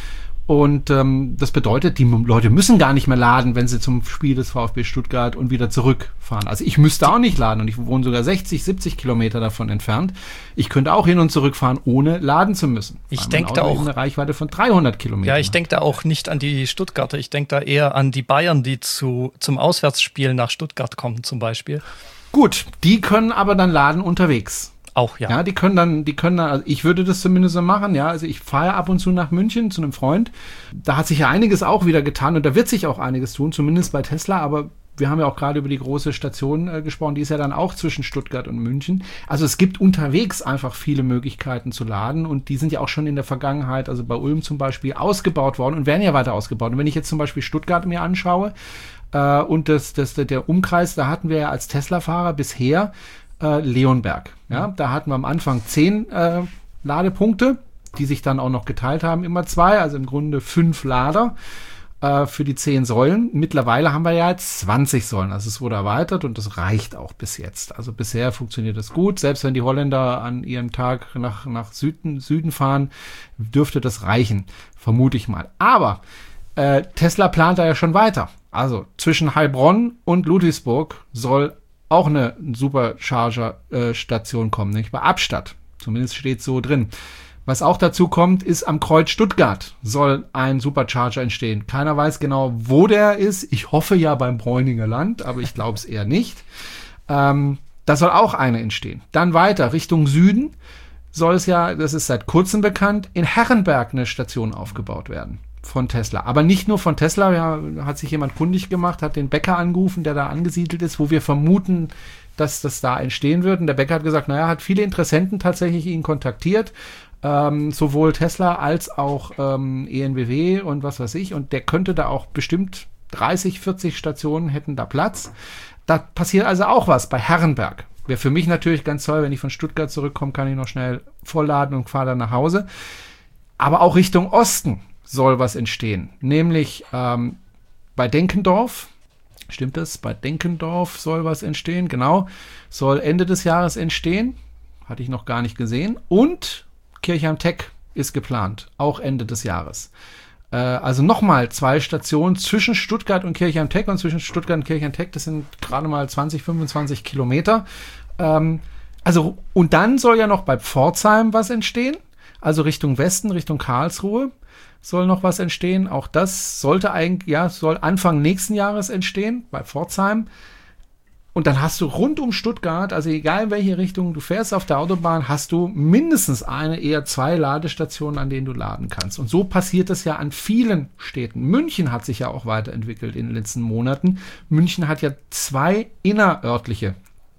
Und ähm, das bedeutet, die Leute müssen gar nicht mehr laden, wenn sie zum Spiel des VfB Stuttgart und wieder zurückfahren. Also ich müsste auch nicht laden und ich wohne sogar sechzig, siebzig Kilometer davon entfernt. Ich könnte auch hin und zurück fahren, ohne laden zu müssen. Ich denke da auch eine Reichweite von dreihundert Kilometern. Ja, ich denke da auch nicht an die Stuttgarter. Ich denke da eher an die Bayern, die zu zum Auswärtsspiel nach Stuttgart kommen zum Beispiel. Gut, die können aber dann laden unterwegs. Auch, ja. Ja, die können dann, die können dann, also ich würde das zumindest so machen, ja. Also ich fahre ab und zu nach München zu einem Freund. Da hat sich ja einiges auch wieder getan und da wird sich auch einiges tun, zumindest bei Tesla, aber wir haben ja auch gerade über die große Station äh, gesprochen, die ist ja dann auch zwischen Stuttgart und München. Also es gibt unterwegs einfach viele Möglichkeiten zu laden und die sind ja auch schon in der Vergangenheit, also bei Ulm zum Beispiel, ausgebaut worden und werden ja weiter ausgebaut. Und wenn ich jetzt zum Beispiel Stuttgart mir anschaue äh, und das, das, der Umkreis, da hatten wir ja als Tesla-Fahrer bisher Äh, Leonberg. Ja, da hatten wir am Anfang zehn äh, Ladepunkte, die sich dann auch noch geteilt haben, immer zwei, also im Grunde fünf Lader äh, für die zehn Säulen. Mittlerweile haben wir ja jetzt zwanzig Säulen, also es wurde erweitert und das reicht auch bis jetzt. Also bisher funktioniert das gut, selbst wenn die Holländer an ihrem Tag nach, nach Süden, Süden fahren, dürfte das reichen, vermute ich mal. Aber äh, Tesla plant da ja schon weiter. Also zwischen Heilbronn und Ludwigsburg soll auch eine Supercharger-Station äh, kommen, nicht bei Abstatt. Zumindest steht so drin. Was auch dazu kommt, ist am Kreuz Stuttgart soll ein Supercharger entstehen. Keiner weiß genau, wo der ist. Ich hoffe ja beim Bräuninger Land, aber ich glaube es eher nicht. Ähm, da soll auch eine entstehen. Dann weiter Richtung Süden soll es ja, das ist seit kurzem bekannt, in Herrenberg eine Station aufgebaut werden. Von Tesla. Aber nicht nur von Tesla, ja, hat sich jemand kundig gemacht, hat den Bäcker angerufen, der da angesiedelt ist, wo wir vermuten, dass das da entstehen wird. Und der Bäcker hat gesagt, naja, hat viele Interessenten tatsächlich ihn kontaktiert, ähm, sowohl Tesla als auch ähm, E N B W und was weiß ich. Und der könnte da auch bestimmt dreißig, vierzig Stationen hätten da Platz. Da passiert also auch was bei Herrenberg. Wäre für mich natürlich ganz toll, wenn ich von Stuttgart zurückkomme, kann ich noch schnell vollladen und fahre dann nach Hause. Aber auch Richtung Osten soll was entstehen, nämlich ähm, bei Denkendorf, stimmt das? Bei Denkendorf soll was entstehen, genau, soll Ende des Jahres entstehen, hatte ich noch gar nicht gesehen, und Kirchheim-Tech ist geplant, auch Ende des Jahres. Äh, also nochmal zwei Stationen zwischen Stuttgart und Kirchheim-Tech und zwischen Stuttgart und Kirchheim-Tech, das sind gerade mal zwanzig, fünfundzwanzig Kilometer. Ähm, also, und dann soll ja noch bei Pforzheim was entstehen, also Richtung Westen, Richtung Karlsruhe. Soll noch was entstehen. Auch das sollte eigentlich, ja, soll Anfang nächsten Jahres entstehen, bei Pforzheim. Und dann hast du rund um Stuttgart, also egal in welche Richtung du fährst auf der Autobahn, hast du mindestens eine, eher zwei Ladestationen, an denen du laden kannst. Und so passiert es ja an vielen Städten. München hat sich ja auch weiterentwickelt in den letzten Monaten. München hat ja zwei innerörtliche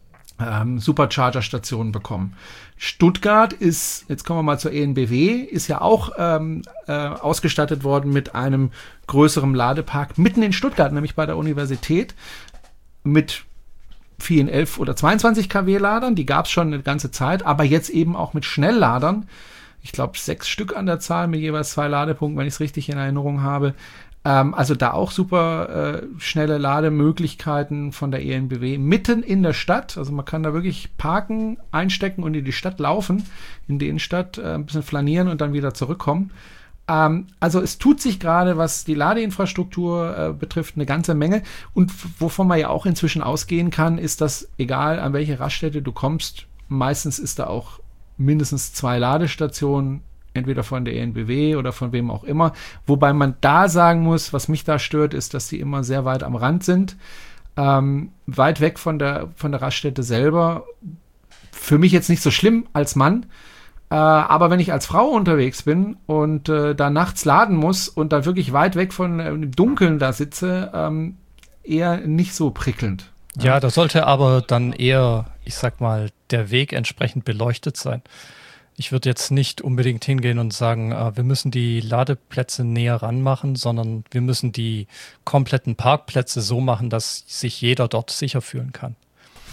ähm, Supercharger-Stationen bekommen. Stuttgart ist, jetzt kommen wir mal zur E N B W, ist ja auch ähm, äh, ausgestattet worden mit einem größeren Ladepark mitten in Stuttgart, nämlich bei der Universität, mit vielen elf oder zweiundzwanzig Kilowatt Ladern, die gab es schon eine ganze Zeit, aber jetzt eben auch mit Schnellladern, ich glaube sechs Stück an der Zahl mit jeweils zwei Ladepunkten, wenn ich es richtig in Erinnerung habe. Ähm, also da auch super äh, schnelle Lademöglichkeiten von der E N B W mitten in der Stadt. Also man kann da wirklich parken, einstecken und in die Stadt laufen, in die Innenstadt, äh, ein bisschen flanieren und dann wieder zurückkommen. Ähm, also es tut sich gerade, was die Ladeinfrastruktur äh, betrifft, eine ganze Menge. Und wovon man ja auch inzwischen ausgehen kann, ist, dass egal an welche Raststätte du kommst, meistens ist da auch mindestens zwei Ladestationen, entweder von der E N B W oder von wem auch immer. Wobei man da sagen muss, was mich da stört, ist, dass die immer sehr weit am Rand sind. Ähm, weit weg von der, von der Raststätte selber. Für mich jetzt nicht so schlimm als Mann. Äh, aber wenn ich als Frau unterwegs bin und äh, da nachts laden muss und da wirklich weit weg von äh, dem Dunkeln da sitze, ähm, eher nicht so prickelnd. Ja, ja, da sollte aber dann eher, ich sag mal, der Weg entsprechend beleuchtet sein. Ich würde jetzt nicht unbedingt hingehen und sagen, äh, wir müssen die Ladeplätze näher ranmachen, sondern wir müssen die kompletten Parkplätze so machen, dass sich jeder dort sicher fühlen kann.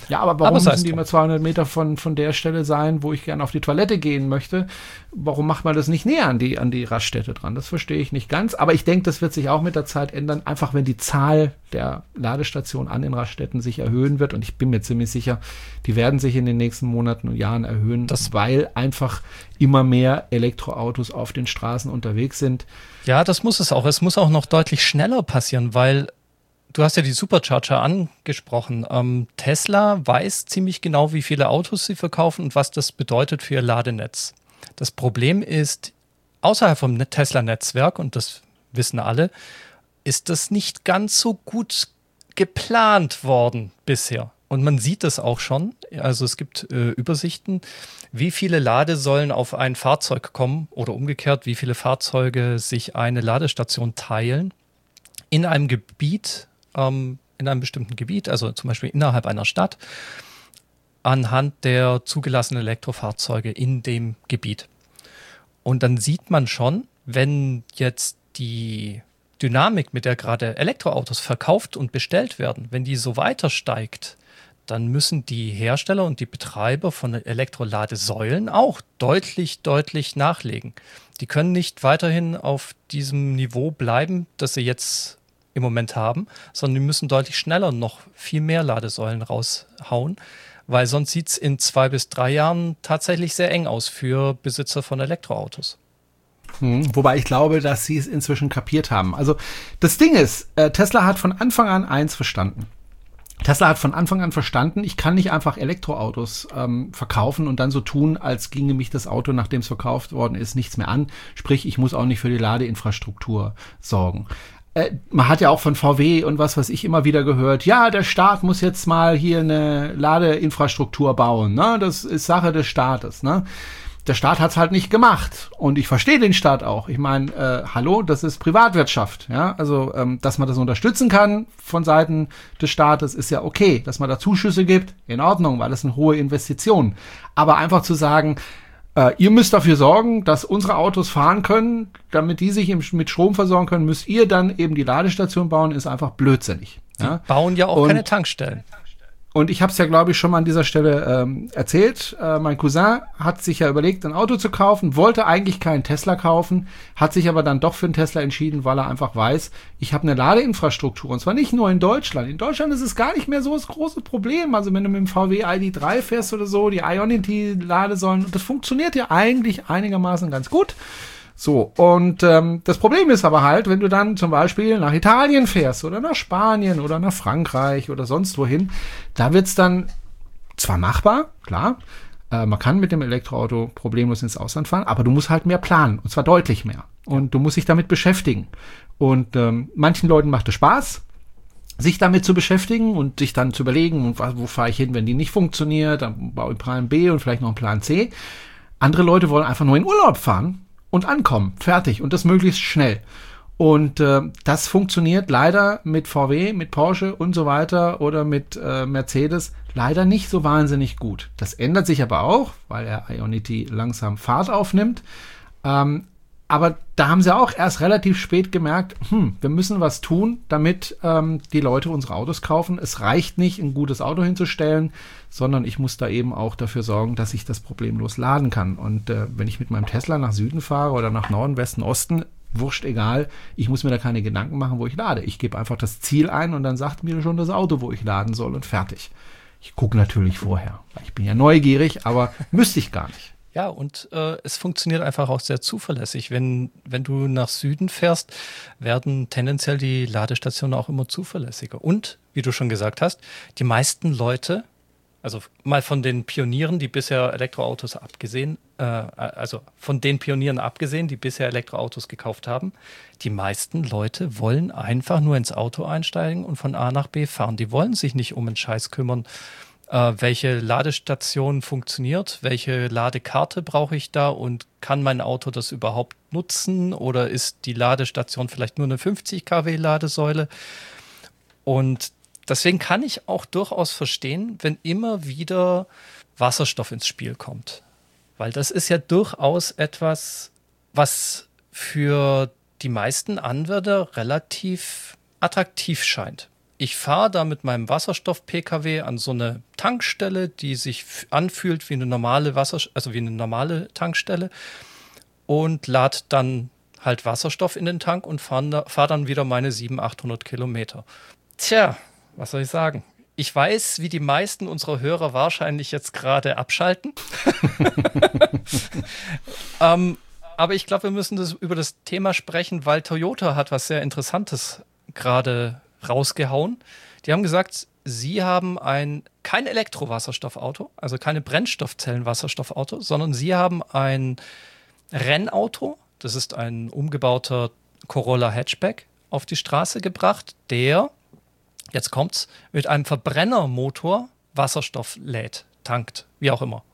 Ja, aber warum aber müssen die immer zweihundert Meter von, von der Stelle sein, wo ich gerne auf die Toilette gehen möchte? Warum macht man das nicht näher an die, an die Raststätte dran? Das verstehe ich nicht ganz. Aber ich denke, das wird sich auch mit der Zeit ändern. Einfach, wenn die Zahl der Ladestationen an den Raststätten sich erhöhen wird. Und ich bin mir ziemlich sicher, die werden sich in den nächsten Monaten und Jahren erhöhen, das weil einfach immer mehr Elektroautos auf den Straßen unterwegs sind. Ja, das muss es auch. Es muss auch noch deutlich schneller passieren, weil du hast ja die Supercharger angesprochen. Ähm, Tesla weiß ziemlich genau, wie viele Autos sie verkaufen und was das bedeutet für ihr Ladenetz. Das Problem ist, außerhalb vom Tesla-Netzwerk, und das wissen alle, ist das nicht ganz so gut geplant worden bisher. Und man sieht das auch schon. Also es gibt äh, Übersichten, wie viele Ladesäulen auf ein Fahrzeug kommen oder umgekehrt, wie viele Fahrzeuge sich eine Ladestation teilen in einem Gebiet, in einem bestimmten Gebiet, also zum Beispiel innerhalb einer Stadt, anhand der zugelassenen Elektrofahrzeuge in dem Gebiet. Und dann sieht man schon, wenn jetzt die Dynamik, mit der gerade Elektroautos verkauft und bestellt werden, wenn die so weiter steigt, dann müssen die Hersteller und die Betreiber von Elektroladesäulen auch deutlich, deutlich nachlegen. Die können nicht weiterhin auf diesem Niveau bleiben, das sie jetzt im Moment haben, sondern die müssen deutlich schneller noch viel mehr Ladesäulen raushauen, weil sonst sieht es in zwei bis drei Jahren tatsächlich sehr eng aus für Besitzer von Elektroautos. Hm, wobei ich glaube, dass sie es inzwischen kapiert haben. Also das Ding ist, äh, Tesla hat von Anfang an eins verstanden. Tesla hat von Anfang an verstanden, ich kann nicht einfach Elektroautos ähm, verkaufen und dann so tun, als ginge mich das Auto, nachdem es verkauft worden ist, nichts mehr an. Sprich, ich muss auch nicht für die Ladeinfrastruktur sorgen. Man hat ja auch von V W und was weiß ich immer wieder gehört, ja, der Staat muss jetzt mal hier eine Ladeinfrastruktur bauen, ne? Das ist Sache des Staates, ne? Der Staat hat's halt nicht gemacht und ich verstehe den Staat auch. Ich meine, äh, hallo, das ist Privatwirtschaft, ja? Also, ähm, dass man das unterstützen kann von Seiten des Staates ist ja okay, dass man da Zuschüsse gibt, in Ordnung, weil das sind hohe Investitionen. Aber einfach zu sagen, Uh, ihr müsst dafür sorgen, dass unsere Autos fahren können, damit die sich im, mit Strom versorgen können, müsst ihr dann eben die Ladestation bauen, ist einfach blödsinnig. Die ja? bauen ja auch und, keine Tankstellen. Und ich habe es ja, glaube ich, schon mal an dieser Stelle ähm, erzählt. Äh, mein Cousin hat sich ja überlegt, ein Auto zu kaufen, wollte eigentlich keinen Tesla kaufen, hat sich aber dann doch für einen Tesla entschieden, weil er einfach weiß, ich habe eine Ladeinfrastruktur. Und zwar nicht nur in Deutschland. In Deutschland ist es gar nicht mehr so das große Problem. Also wenn du mit dem V W I D drei fährst oder so, die Ionity-Ladesäulen, das funktioniert ja eigentlich einigermaßen ganz gut. So, und ähm, das Problem ist aber halt, wenn du dann zum Beispiel nach Italien fährst oder nach Spanien oder nach Frankreich oder sonst wohin, da wird's dann zwar machbar, klar, äh, man kann mit dem Elektroauto problemlos ins Ausland fahren, aber du musst halt mehr planen, und zwar deutlich mehr. Und du musst dich damit beschäftigen. Und ähm, manchen Leuten macht es Spaß, sich damit zu beschäftigen und sich dann zu überlegen, wo fahre ich hin, wenn die nicht funktioniert, dann baue ich Plan B und vielleicht noch einen Plan C. Andere Leute wollen einfach nur in Urlaub fahren und ankommen, fertig und das möglichst schnell. Und äh, das funktioniert leider mit V W, mit Porsche und so weiter oder mit äh, Mercedes leider nicht so wahnsinnig gut. Das ändert sich aber auch, weil der Ionity langsam Fahrt aufnimmt. Ähm, aber da haben sie auch erst relativ spät gemerkt, hm, wir müssen was tun, damit ähm, die Leute unsere Autos kaufen. Es reicht nicht, ein gutes Auto hinzustellen, sondern ich muss da eben auch dafür sorgen, dass ich das problemlos laden kann. Und äh, wenn ich mit meinem Tesla nach Süden fahre oder nach Norden, Westen, Osten, wurscht, egal, ich muss mir da keine Gedanken machen, wo ich lade. Ich gebe einfach das Ziel ein und dann sagt mir schon das Auto, wo ich laden soll und fertig. Ich gucke natürlich vorher, weil ich bin ja neugierig, aber müsste ich gar nicht. Ja, und äh, es funktioniert einfach auch sehr zuverlässig. Wenn, wenn du nach Süden fährst, werden tendenziell die Ladestationen auch immer zuverlässiger. Und, wie du schon gesagt hast, die meisten Leute, also mal von den Pionieren, die bisher Elektroautos abgesehen, äh, also von den Pionieren abgesehen, die bisher Elektroautos gekauft haben, die meisten Leute wollen einfach nur ins Auto einsteigen und von A nach B fahren. Die wollen sich nicht um einen Scheiß kümmern, äh, welche Ladestation funktioniert, welche Ladekarte brauche ich da und kann mein Auto das überhaupt nutzen oder ist die Ladestation vielleicht nur eine fünfzig Kilowatt Ladesäule? Und deswegen kann ich auch durchaus verstehen, wenn immer wieder Wasserstoff ins Spiel kommt. Weil das ist ja durchaus etwas, was für die meisten Anwender relativ attraktiv scheint. Ich fahre da mit meinem Wasserstoff-P K W an so eine Tankstelle, die sich f- anfühlt wie eine normale Wasser, also wie eine normale Tankstelle und lade dann halt Wasserstoff in den Tank und fahre fahr dann wieder meine siebenhundert, achthundert Kilometer. Tja, was soll ich sagen? Ich weiß, wie die meisten unserer Hörer wahrscheinlich jetzt gerade abschalten. ähm, aber ich glaube, wir müssen das über das Thema sprechen, weil Toyota hat was sehr Interessantes gerade rausgehauen. Die haben gesagt, sie haben ein kein Elektrowasserstoffauto, also keine Brennstoffzellen-Wasserstoffauto, sondern sie haben ein Rennauto, das ist ein umgebauter Corolla Hatchback, auf die Straße gebracht, der, jetzt kommt's, mit einem Verbrennermotor Wasserstoff lädt, tankt, wie auch immer.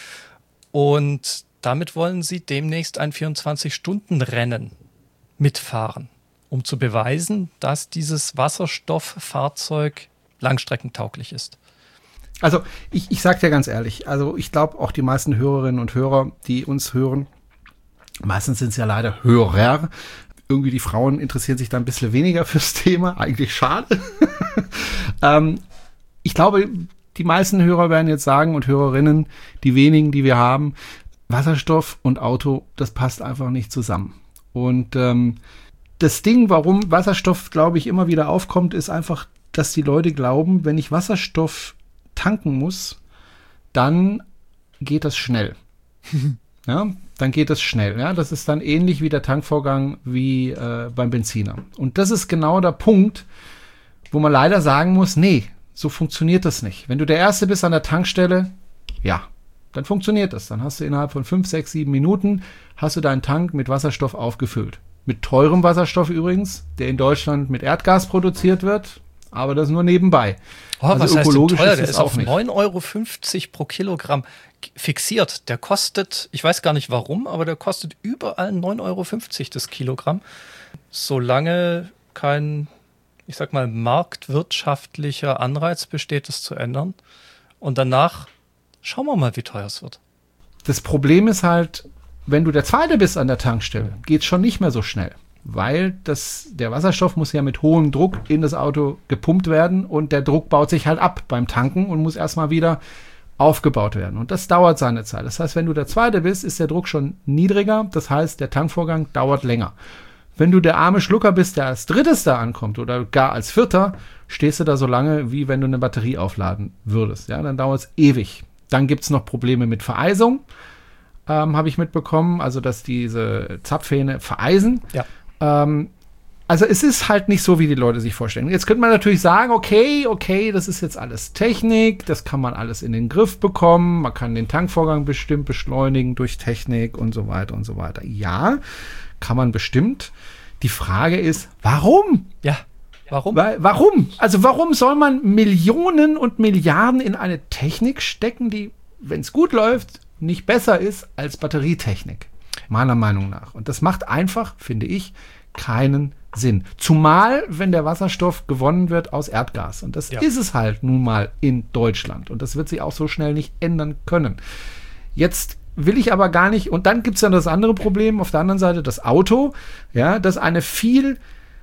Und damit wollen sie demnächst ein vierundzwanzig-Stunden-Rennen mitfahren, um zu beweisen, dass dieses Wasserstofffahrzeug langstreckentauglich ist. Also ich, ich sage dir ganz ehrlich, also ich glaube auch die meisten Hörerinnen und Hörer, die uns hören, meistens sind es ja leider Hörer, irgendwie die Frauen interessieren sich da ein bisschen weniger fürs Thema, eigentlich schade. ähm, ich glaube, die meisten Hörer werden jetzt sagen und Hörerinnen, die wenigen, die wir haben, Wasserstoff und Auto, das passt einfach nicht zusammen. Und ähm, das Ding, warum Wasserstoff, glaube ich, immer wieder aufkommt, ist einfach, dass die Leute glauben, wenn ich Wasserstoff tanken muss, dann geht das schnell. Ja, dann geht das schnell. Ja, das ist dann ähnlich wie der Tankvorgang wie äh, beim Benziner. Und das ist genau der Punkt, wo man leider sagen muss, nee, so funktioniert das nicht. Wenn du der Erste bist an der Tankstelle, ja, dann funktioniert das. Dann hast du innerhalb von fünf, sechs, sieben Minuten hast du deinen Tank mit Wasserstoff aufgefüllt. Mit teurem Wasserstoff übrigens, der in Deutschland mit Erdgas produziert wird, aber das nur nebenbei. Oh, also was ökologisch heißt denn teuer? ist Der es ist auch auf nicht. neun Euro fünfzig pro Kilogramm fixiert. Der kostet, ich weiß gar nicht warum, aber der kostet überall neun Euro fünfzig das Kilogramm. Solange kein, ich sag mal, marktwirtschaftlicher Anreiz besteht, das zu ändern. Und danach schauen wir mal, wie teuer es wird. Das Problem ist halt, wenn du der Zweite bist an der Tankstelle, geht's schon nicht mehr so schnell. Weil das, der Wasserstoff muss ja mit hohem Druck in das Auto gepumpt werden und der Druck baut sich halt ab beim Tanken und muss erstmal wieder aufgebaut werden. Und das dauert seine Zeit. Das heißt, wenn du der Zweite bist, ist der Druck schon niedriger. Das heißt, der Tankvorgang dauert länger. Wenn du der arme Schlucker bist, der als Drittes da ankommt oder gar als Vierter, stehst du da so lange, wie wenn du eine Batterie aufladen würdest. Ja, dann dauert es ewig. Dann gibt's noch Probleme mit Vereisung, ähm, habe ich mitbekommen. Also, dass diese Zapfhähne vereisen. Ja. Ähm, also es ist halt nicht so, wie die Leute sich vorstellen. Jetzt könnte man natürlich sagen, okay, okay, das ist jetzt alles Technik, das kann man alles in den Griff bekommen, man kann den Tankvorgang bestimmt beschleunigen durch Technik und so weiter und so weiter. Ja, kann man bestimmt. Die Frage ist, warum? Ja, warum? Weil, warum? Also warum soll man Millionen und Milliarden in eine Technik stecken, die, wenn es gut läuft, nicht besser ist als Batterietechnik? Meiner Meinung nach. Und das macht einfach, finde ich, keinen Sinn. Zumal, wenn der Wasserstoff gewonnen wird aus Erdgas. Und das Ja. ist es halt nun mal in Deutschland. Und das wird sich auch so schnell nicht ändern können. Jetzt will ich aber gar nicht, und dann gibt es dann das andere Problem, auf der anderen Seite das Auto, ja, das eine viel,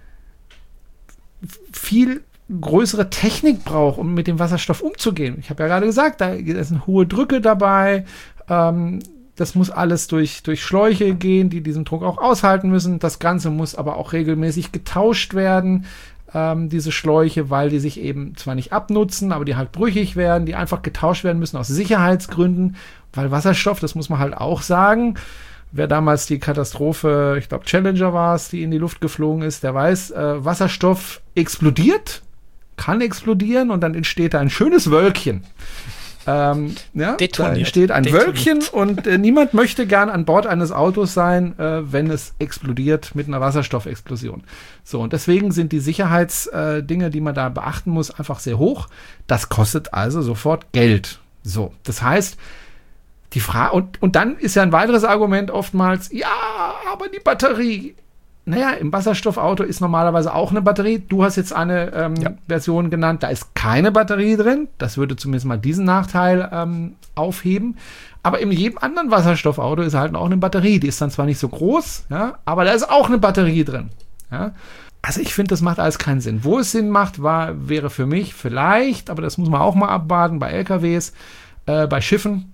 viel größere Technik braucht, um mit dem Wasserstoff umzugehen. Ich habe ja gerade gesagt, da sind hohe Drücke dabei, ähm, das muss alles durch, durch Schläuche gehen, die diesen Druck auch aushalten müssen. Das Ganze muss aber auch regelmäßig getauscht werden, ähm, diese Schläuche, weil die sich eben zwar nicht abnutzen, aber die halt brüchig werden, die einfach getauscht werden müssen aus Sicherheitsgründen, weil Wasserstoff, das muss man halt auch sagen, wer damals die Katastrophe, ich glaube Challenger war es, die in die Luft geflogen ist, der weiß, äh, Wasserstoff explodiert, kann explodieren und dann entsteht da ein schönes Wölkchen. Ähm, ja, da entsteht ein Detoniert. Wölkchen und äh, niemand möchte gern an Bord eines Autos sein, äh, wenn es explodiert mit einer Wasserstoffexplosion. So, und deswegen sind die Sicherheitsdinge, äh, die man da beachten muss, einfach sehr hoch. Das kostet also sofort Geld. So, das heißt, die Frage, und, und dann ist ja ein weiteres Argument oftmals, ja, aber die Batterie. Naja, im Wasserstoffauto ist normalerweise auch eine Batterie. Du hast jetzt eine ähm, Ja. Version genannt, da ist keine Batterie drin. Das würde zumindest mal diesen Nachteil ähm, aufheben. Aber in jedem anderen Wasserstoffauto ist halt auch eine Batterie. Die ist dann zwar nicht so groß, ja, aber da ist auch eine Batterie drin. Ja. Also ich finde, das macht alles keinen Sinn. Wo es Sinn macht, war, wäre für mich vielleicht, aber das muss man auch mal abwarten, bei L K Ws, äh, bei Schiffen,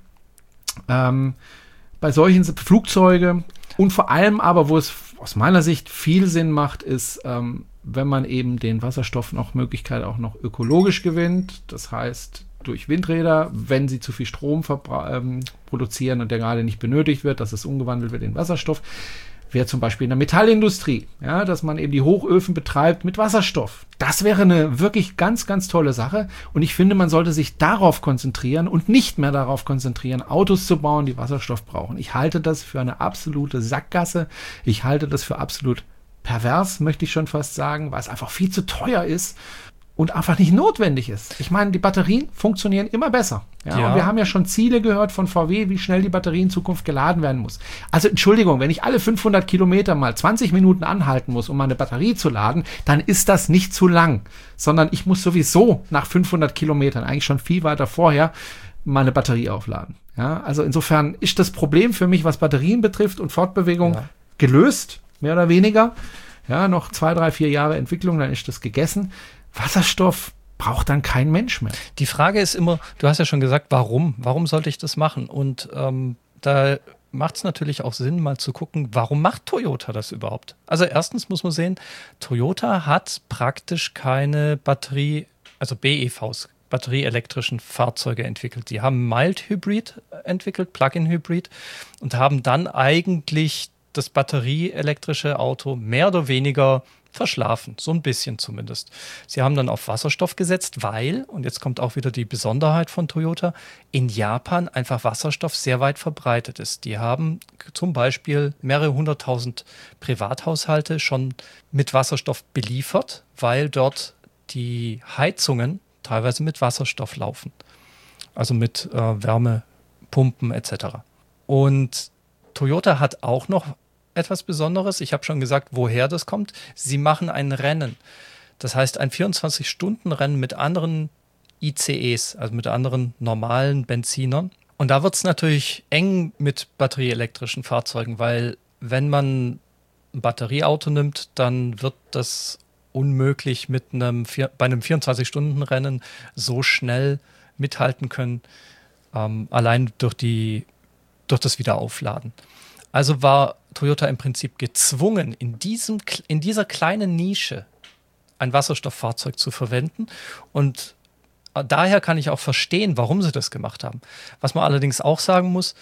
ähm, bei solchen Flugzeuge und vor allem aber, wo es aus meiner Sicht viel Sinn macht, ist, ähm, wenn man eben den Wasserstoff noch Möglichkeit auch noch ökologisch gewinnt, das heißt durch Windräder, wenn sie zu viel Strom ähm, produzieren und der gerade nicht benötigt wird, dass es umgewandelt wird in Wasserstoff, wäre zum Beispiel in der Metallindustrie, ja, dass man eben die Hochöfen betreibt mit Wasserstoff. Das wäre eine wirklich ganz, ganz tolle Sache und ich finde, man sollte sich darauf konzentrieren und nicht mehr darauf konzentrieren, Autos zu bauen, die Wasserstoff brauchen. Ich halte das für eine absolute Sackgasse. Ich halte das für absolut pervers, möchte ich schon fast sagen, weil es einfach viel zu teuer ist und einfach nicht notwendig ist. Ich meine, die Batterien funktionieren immer besser. Ja, ja. Und wir haben ja schon Ziele gehört von V W, wie schnell die Batterie in Zukunft geladen werden muss. Also Entschuldigung, wenn ich alle fünfhundert Kilometer mal zwanzig Minuten anhalten muss, um meine Batterie zu laden, dann ist das nicht zu lang, sondern ich muss sowieso nach fünfhundert Kilometern, eigentlich schon viel weiter vorher, meine Batterie aufladen. Ja, also insofern ist das Problem für mich, was Batterien betrifft und Fortbewegung, ja, gelöst, mehr oder weniger. Ja, noch zwei, drei, vier Jahre Entwicklung, dann ist das gegessen. Wasserstoff braucht dann kein Mensch mehr. Die Frage ist immer, du hast ja schon gesagt, warum? Warum sollte ich das machen? Und ähm, da macht es natürlich auch Sinn, mal zu gucken, warum macht Toyota das überhaupt? Also erstens muss man sehen, Toyota hat praktisch keine Batterie, also B E Vs, batterieelektrischen Fahrzeuge entwickelt. Die haben Mild Hybrid entwickelt, Plug-in Hybrid und haben dann eigentlich das batterieelektrische Auto mehr oder weniger verschlafen, so ein bisschen zumindest. Sie haben dann auf Wasserstoff gesetzt, weil, und jetzt kommt auch wieder die Besonderheit von Toyota, in Japan einfach Wasserstoff sehr weit verbreitet ist. Die haben zum Beispiel mehrere hunderttausend Privathaushalte schon mit Wasserstoff beliefert, weil dort die Heizungen teilweise mit Wasserstoff laufen. Also mit äh, Wärmepumpen et cetera. Und Toyota hat auch noch etwas Besonderes. Ich habe schon gesagt, woher das kommt. Sie machen ein Rennen. Das heißt, ein vierundzwanzig-Stunden-Rennen mit anderen I C Es, also mit anderen normalen Benzinern. Und da wird es natürlich eng mit batterieelektrischen Fahrzeugen, weil wenn man ein Batterieauto nimmt, dann wird das unmöglich mit einem bei einem vierundzwanzig-Stunden-Rennen so schnell mithalten können, ähm, allein durch die durch das Wiederaufladen. Also war Toyota im Prinzip gezwungen, in, diesem, in dieser kleinen Nische ein Wasserstofffahrzeug zu verwenden. Und daher kann ich auch verstehen, warum sie das gemacht haben. Was man allerdings auch sagen muss,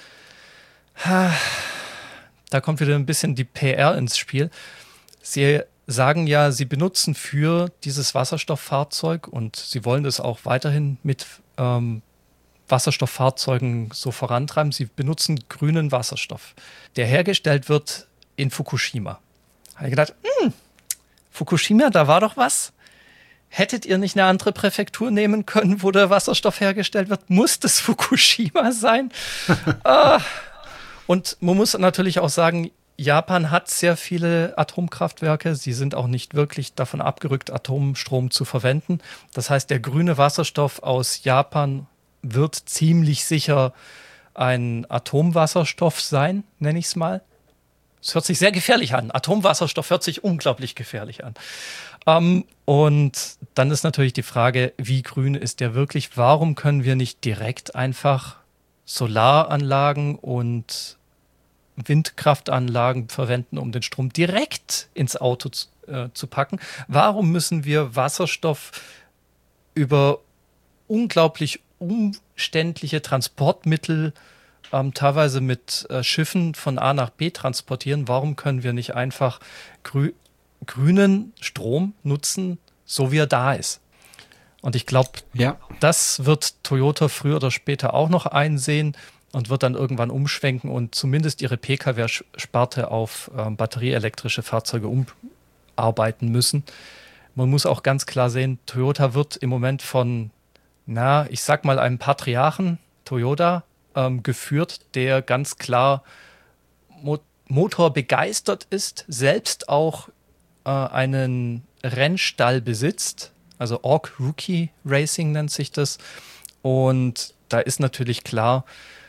da kommt wieder ein bisschen die P R ins Spiel. Sie sagen ja, sie benutzen für dieses Wasserstofffahrzeug und sie wollen das auch weiterhin mit ähm, Wasserstofffahrzeugen so vorantreiben. Sie benutzen grünen Wasserstoff, der hergestellt wird in Fukushima. Habe ich gedacht, hm, Fukushima, da war doch was. Hättet ihr nicht eine andere Präfektur nehmen können, wo der Wasserstoff hergestellt wird? Muss das Fukushima sein? ah. Und man muss natürlich auch sagen, Japan hat sehr viele Atomkraftwerke. Sie sind auch nicht wirklich davon abgerückt, Atomstrom zu verwenden. Das heißt, der grüne Wasserstoff aus Japan wird ziemlich sicher ein Atomwasserstoff sein, nenne ich es mal. Es hört sich sehr gefährlich an. Atomwasserstoff hört sich unglaublich gefährlich an. Ähm, und dann ist natürlich die Frage, wie grün ist der wirklich? Warum können wir nicht direkt einfach Solaranlagen und Windkraftanlagen verwenden, um den Strom direkt ins Auto zu, äh, zu packen? Warum müssen wir Wasserstoff über unglaublich umständliche Transportmittel ähm, teilweise mit äh, Schiffen von A nach B transportieren? Warum können wir nicht einfach grü- grünen Strom nutzen, so wie er da ist? Und ich glaube, ja, das wird Toyota früher oder später auch noch einsehen und wird dann irgendwann umschwenken und zumindest ihre P K W-Sparte auf ähm, batterieelektrische Fahrzeuge umarbeiten müssen. Man muss auch ganz klar sehen, Toyota wird im Moment von na, ich sag mal, einem Patriarchen, Toyota, ähm, geführt, der ganz klar Mo- Motor begeistert ist, selbst auch äh, einen Rennstall besitzt, also Orc Rookie Racing nennt sich das. Und da ist natürlich klar,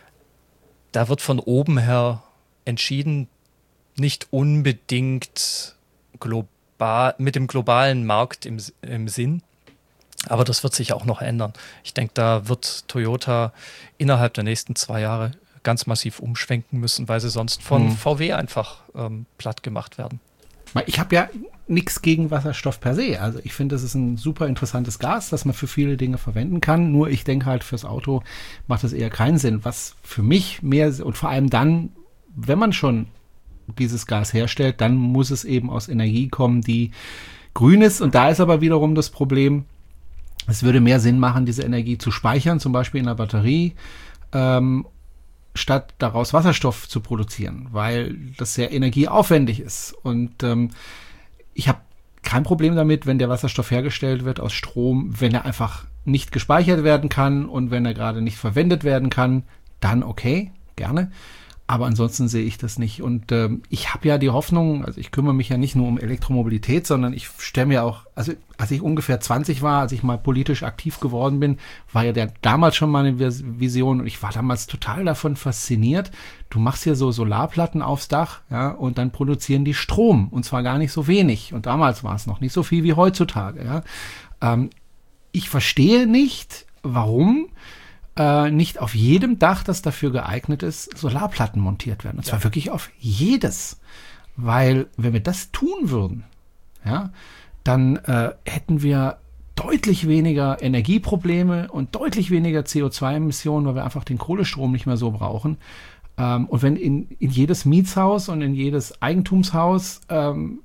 da wird von oben her entschieden, nicht unbedingt global global, mit dem globalen Markt im, im Sinn. Aber das wird sich auch noch ändern. Ich denke, da wird Toyota innerhalb der nächsten zwei Jahre ganz massiv umschwenken müssen, weil sie sonst von hm. V W einfach ähm, platt gemacht werden. Ich habe ja nichts gegen Wasserstoff per se. Also ich finde, das ist ein super interessantes Gas, das man für viele Dinge verwenden kann. Nur ich denke halt, fürs Auto macht das eher keinen Sinn. Was für mich mehr, und vor allem dann, wenn man schon dieses Gas herstellt, dann muss es eben aus Energie kommen, die grün ist. Und da ist aber wiederum das Problem, es würde mehr Sinn machen, diese Energie zu speichern, zum Beispiel in einer Batterie, ähm, statt daraus Wasserstoff zu produzieren, weil das sehr energieaufwendig ist. Und ähm, ich habe kein Problem damit, wenn der Wasserstoff hergestellt wird aus Strom, wenn er einfach nicht gespeichert werden kann und wenn er gerade nicht verwendet werden kann, dann okay, gerne. Aber ansonsten sehe ich das nicht. Und ähm, ich habe ja die Hoffnung, also ich kümmere mich ja nicht nur um Elektromobilität, sondern ich stelle mir auch, also als ich ungefähr zwanzig war, als ich mal politisch aktiv geworden bin, war ja der damals schon mal eine Vision und ich war damals total davon fasziniert. Du machst hier so Solarplatten aufs Dach, ja, und dann produzieren die Strom und zwar gar nicht so wenig. Und damals war es noch nicht so viel wie heutzutage. Ja. Ähm, ich verstehe nicht, warum Äh, nicht auf jedem Dach, das dafür geeignet ist, Solarplatten montiert werden. Und zwar ja. wirklich auf jedes. Weil, wenn wir das tun würden, ja, dann äh, hätten wir deutlich weniger Energieprobleme und deutlich weniger C O zwei Emissionen, weil wir einfach den Kohlestrom nicht mehr so brauchen. Ähm, und wenn in, in jedes Mietshaus und in jedes Eigentumshaus ähm,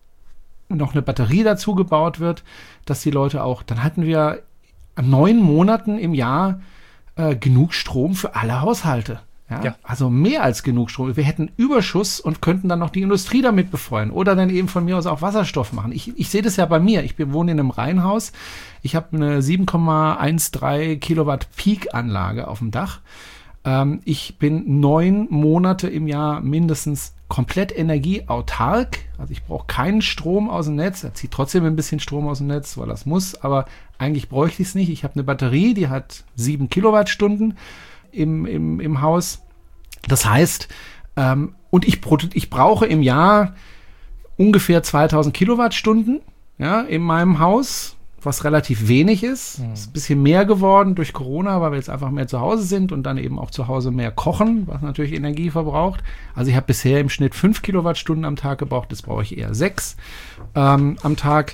noch eine Batterie dazu gebaut wird, dass die Leute auch, dann hatten wir an neun Monaten im Jahr Äh, genug Strom für alle Haushalte. Ja? Ja. Also mehr als genug Strom. Wir hätten Überschuss und könnten dann noch die Industrie damit befeuern oder dann eben von mir aus auch Wasserstoff machen. Ich, ich sehe das ja bei mir. Ich bin, wohne in einem Reihenhaus. Ich habe eine sieben Komma dreizehn Kilowatt Peak-Anlage auf dem Dach. Ähm, ich bin neun Monate im Jahr mindestens komplett energieautark. Also ich brauche keinen Strom aus dem Netz. Er zieht trotzdem ein bisschen Strom aus dem Netz, weil das muss. Aber eigentlich bräuchte ich es nicht. Ich habe eine Batterie, die hat sieben Kilowattstunden im, im, im Haus. Das heißt, ähm, und ich, ich brauche im Jahr ungefähr zweitausend Kilowattstunden, ja, in meinem Haus, was relativ wenig ist. Mhm. Ist ein bisschen mehr geworden durch Corona, weil wir jetzt einfach mehr zu Hause sind und dann eben auch zu Hause mehr kochen, was natürlich Energie verbraucht. Also ich habe bisher im Schnitt fünf Kilowattstunden am Tag gebraucht, jetzt brauche ich eher sechs ähm, am Tag.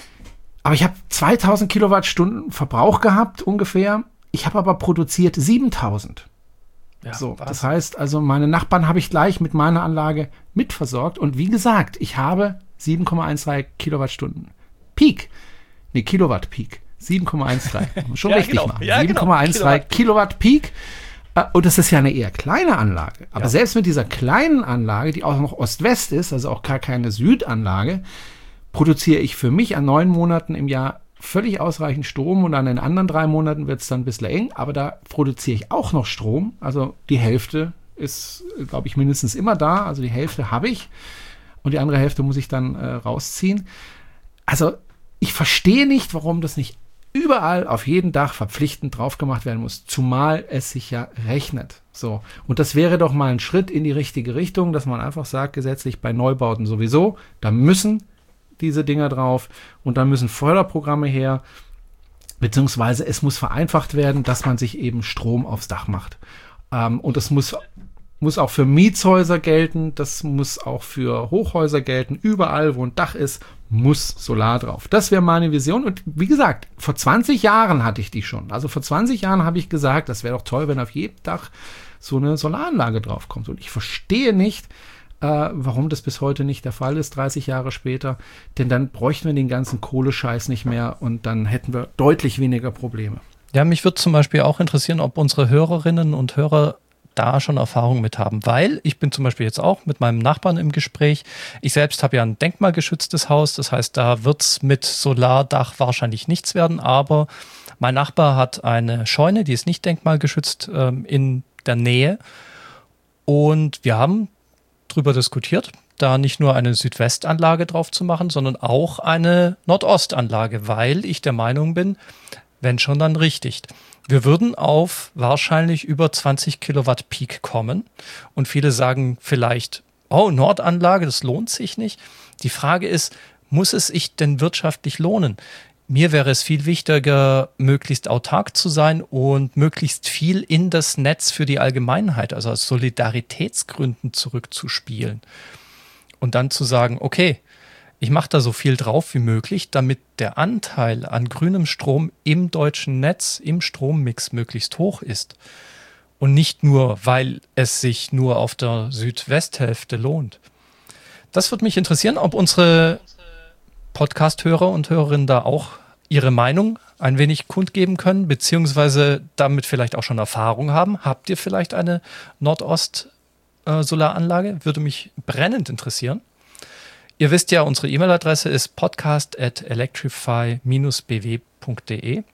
Aber ich habe zweitausend Kilowattstunden Verbrauch gehabt ungefähr. Ich habe aber produziert siebentausend. Ja, so, was? Das heißt, also meine Nachbarn habe ich gleich mit meiner Anlage mitversorgt. Und wie gesagt, ich habe sieben Komma dreizehn Kilowattstunden Peak. Ne, Kilowatt Peak. sieben Komma dreizehn. Schon ja, richtig genau. machen. Ja, sieben Komma dreizehn Kilowatt, Kilowatt Peak. Und das ist ja eine eher kleine Anlage. Aber ja. selbst mit dieser kleinen Anlage, die auch noch Ost-West ist, also auch gar keine Südanlage, produziere ich für mich an neun Monaten im Jahr völlig ausreichend Strom und an den anderen drei Monaten wird es dann ein bisschen eng, aber da produziere ich auch noch Strom. Also die Hälfte ist, glaube ich, mindestens immer da. Also die Hälfte habe ich und die andere Hälfte muss ich dann äh, rausziehen. Also ich verstehe nicht, warum das nicht überall auf jedem Dach verpflichtend drauf gemacht werden muss, zumal es sich ja rechnet. So. Und das wäre doch mal ein Schritt in die richtige Richtung, dass man einfach sagt, gesetzlich bei Neubauten sowieso, da müssen diese Dinger drauf und dann müssen Förderprogramme her, beziehungsweise es muss vereinfacht werden, dass man sich eben Strom aufs Dach macht. Ähm, und das muss, muss auch für Mietshäuser gelten, das muss auch für Hochhäuser gelten, überall, wo ein Dach ist, muss Solar drauf. Das wäre meine Vision und wie gesagt, vor zwanzig Jahren hatte ich die schon. Also vor zwanzig Jahren habe ich gesagt, das wäre doch toll, wenn auf jedem Dach so eine Solaranlage draufkommt. Und ich verstehe nicht, äh, warum das bis heute nicht der Fall ist, dreißig Jahre später. Denn dann bräuchten wir den ganzen Kohlescheiß nicht mehr und dann hätten wir deutlich weniger Probleme. Ja, mich würde zum Beispiel auch interessieren, ob unsere Hörerinnen und Hörer da schon Erfahrung mit haben, weil ich bin zum Beispiel jetzt auch mit meinem Nachbarn im Gespräch. Ich selbst habe ja ein denkmalgeschütztes Haus, das heißt, da wird es mit Solardach wahrscheinlich nichts werden, aber mein Nachbar hat eine Scheune, die ist nicht denkmalgeschützt, ähm, in der Nähe und wir haben drüber diskutiert, da nicht nur eine Südwestanlage drauf zu machen, sondern auch eine Nordostanlage, weil ich der Meinung bin, wenn schon, dann richtig. Wir würden auf wahrscheinlich über zwanzig Kilowatt Peak kommen und viele sagen vielleicht, oh, Nordanlage, das lohnt sich nicht. Die Frage ist, muss es sich denn wirtschaftlich lohnen? Mir wäre es viel wichtiger, möglichst autark zu sein und möglichst viel in das Netz für die Allgemeinheit, also aus Solidaritätsgründen zurückzuspielen. Und dann zu sagen, okay, ich mache da so viel drauf wie möglich, damit der Anteil an grünem Strom im deutschen Netz, im Strommix möglichst hoch ist. Und nicht nur, weil es sich nur auf der Südwesthälfte lohnt. Das würde mich interessieren, ob unsere Podcast-Hörer und Hörerinnen da auch ihre Meinung ein wenig kundgeben können, beziehungsweise damit vielleicht auch schon Erfahrung haben. Habt ihr vielleicht eine Nordost-Solaranlage? Würde mich brennend interessieren. Ihr wisst ja, unsere E-Mail-Adresse ist podcast at electrify dash b w punkt d e.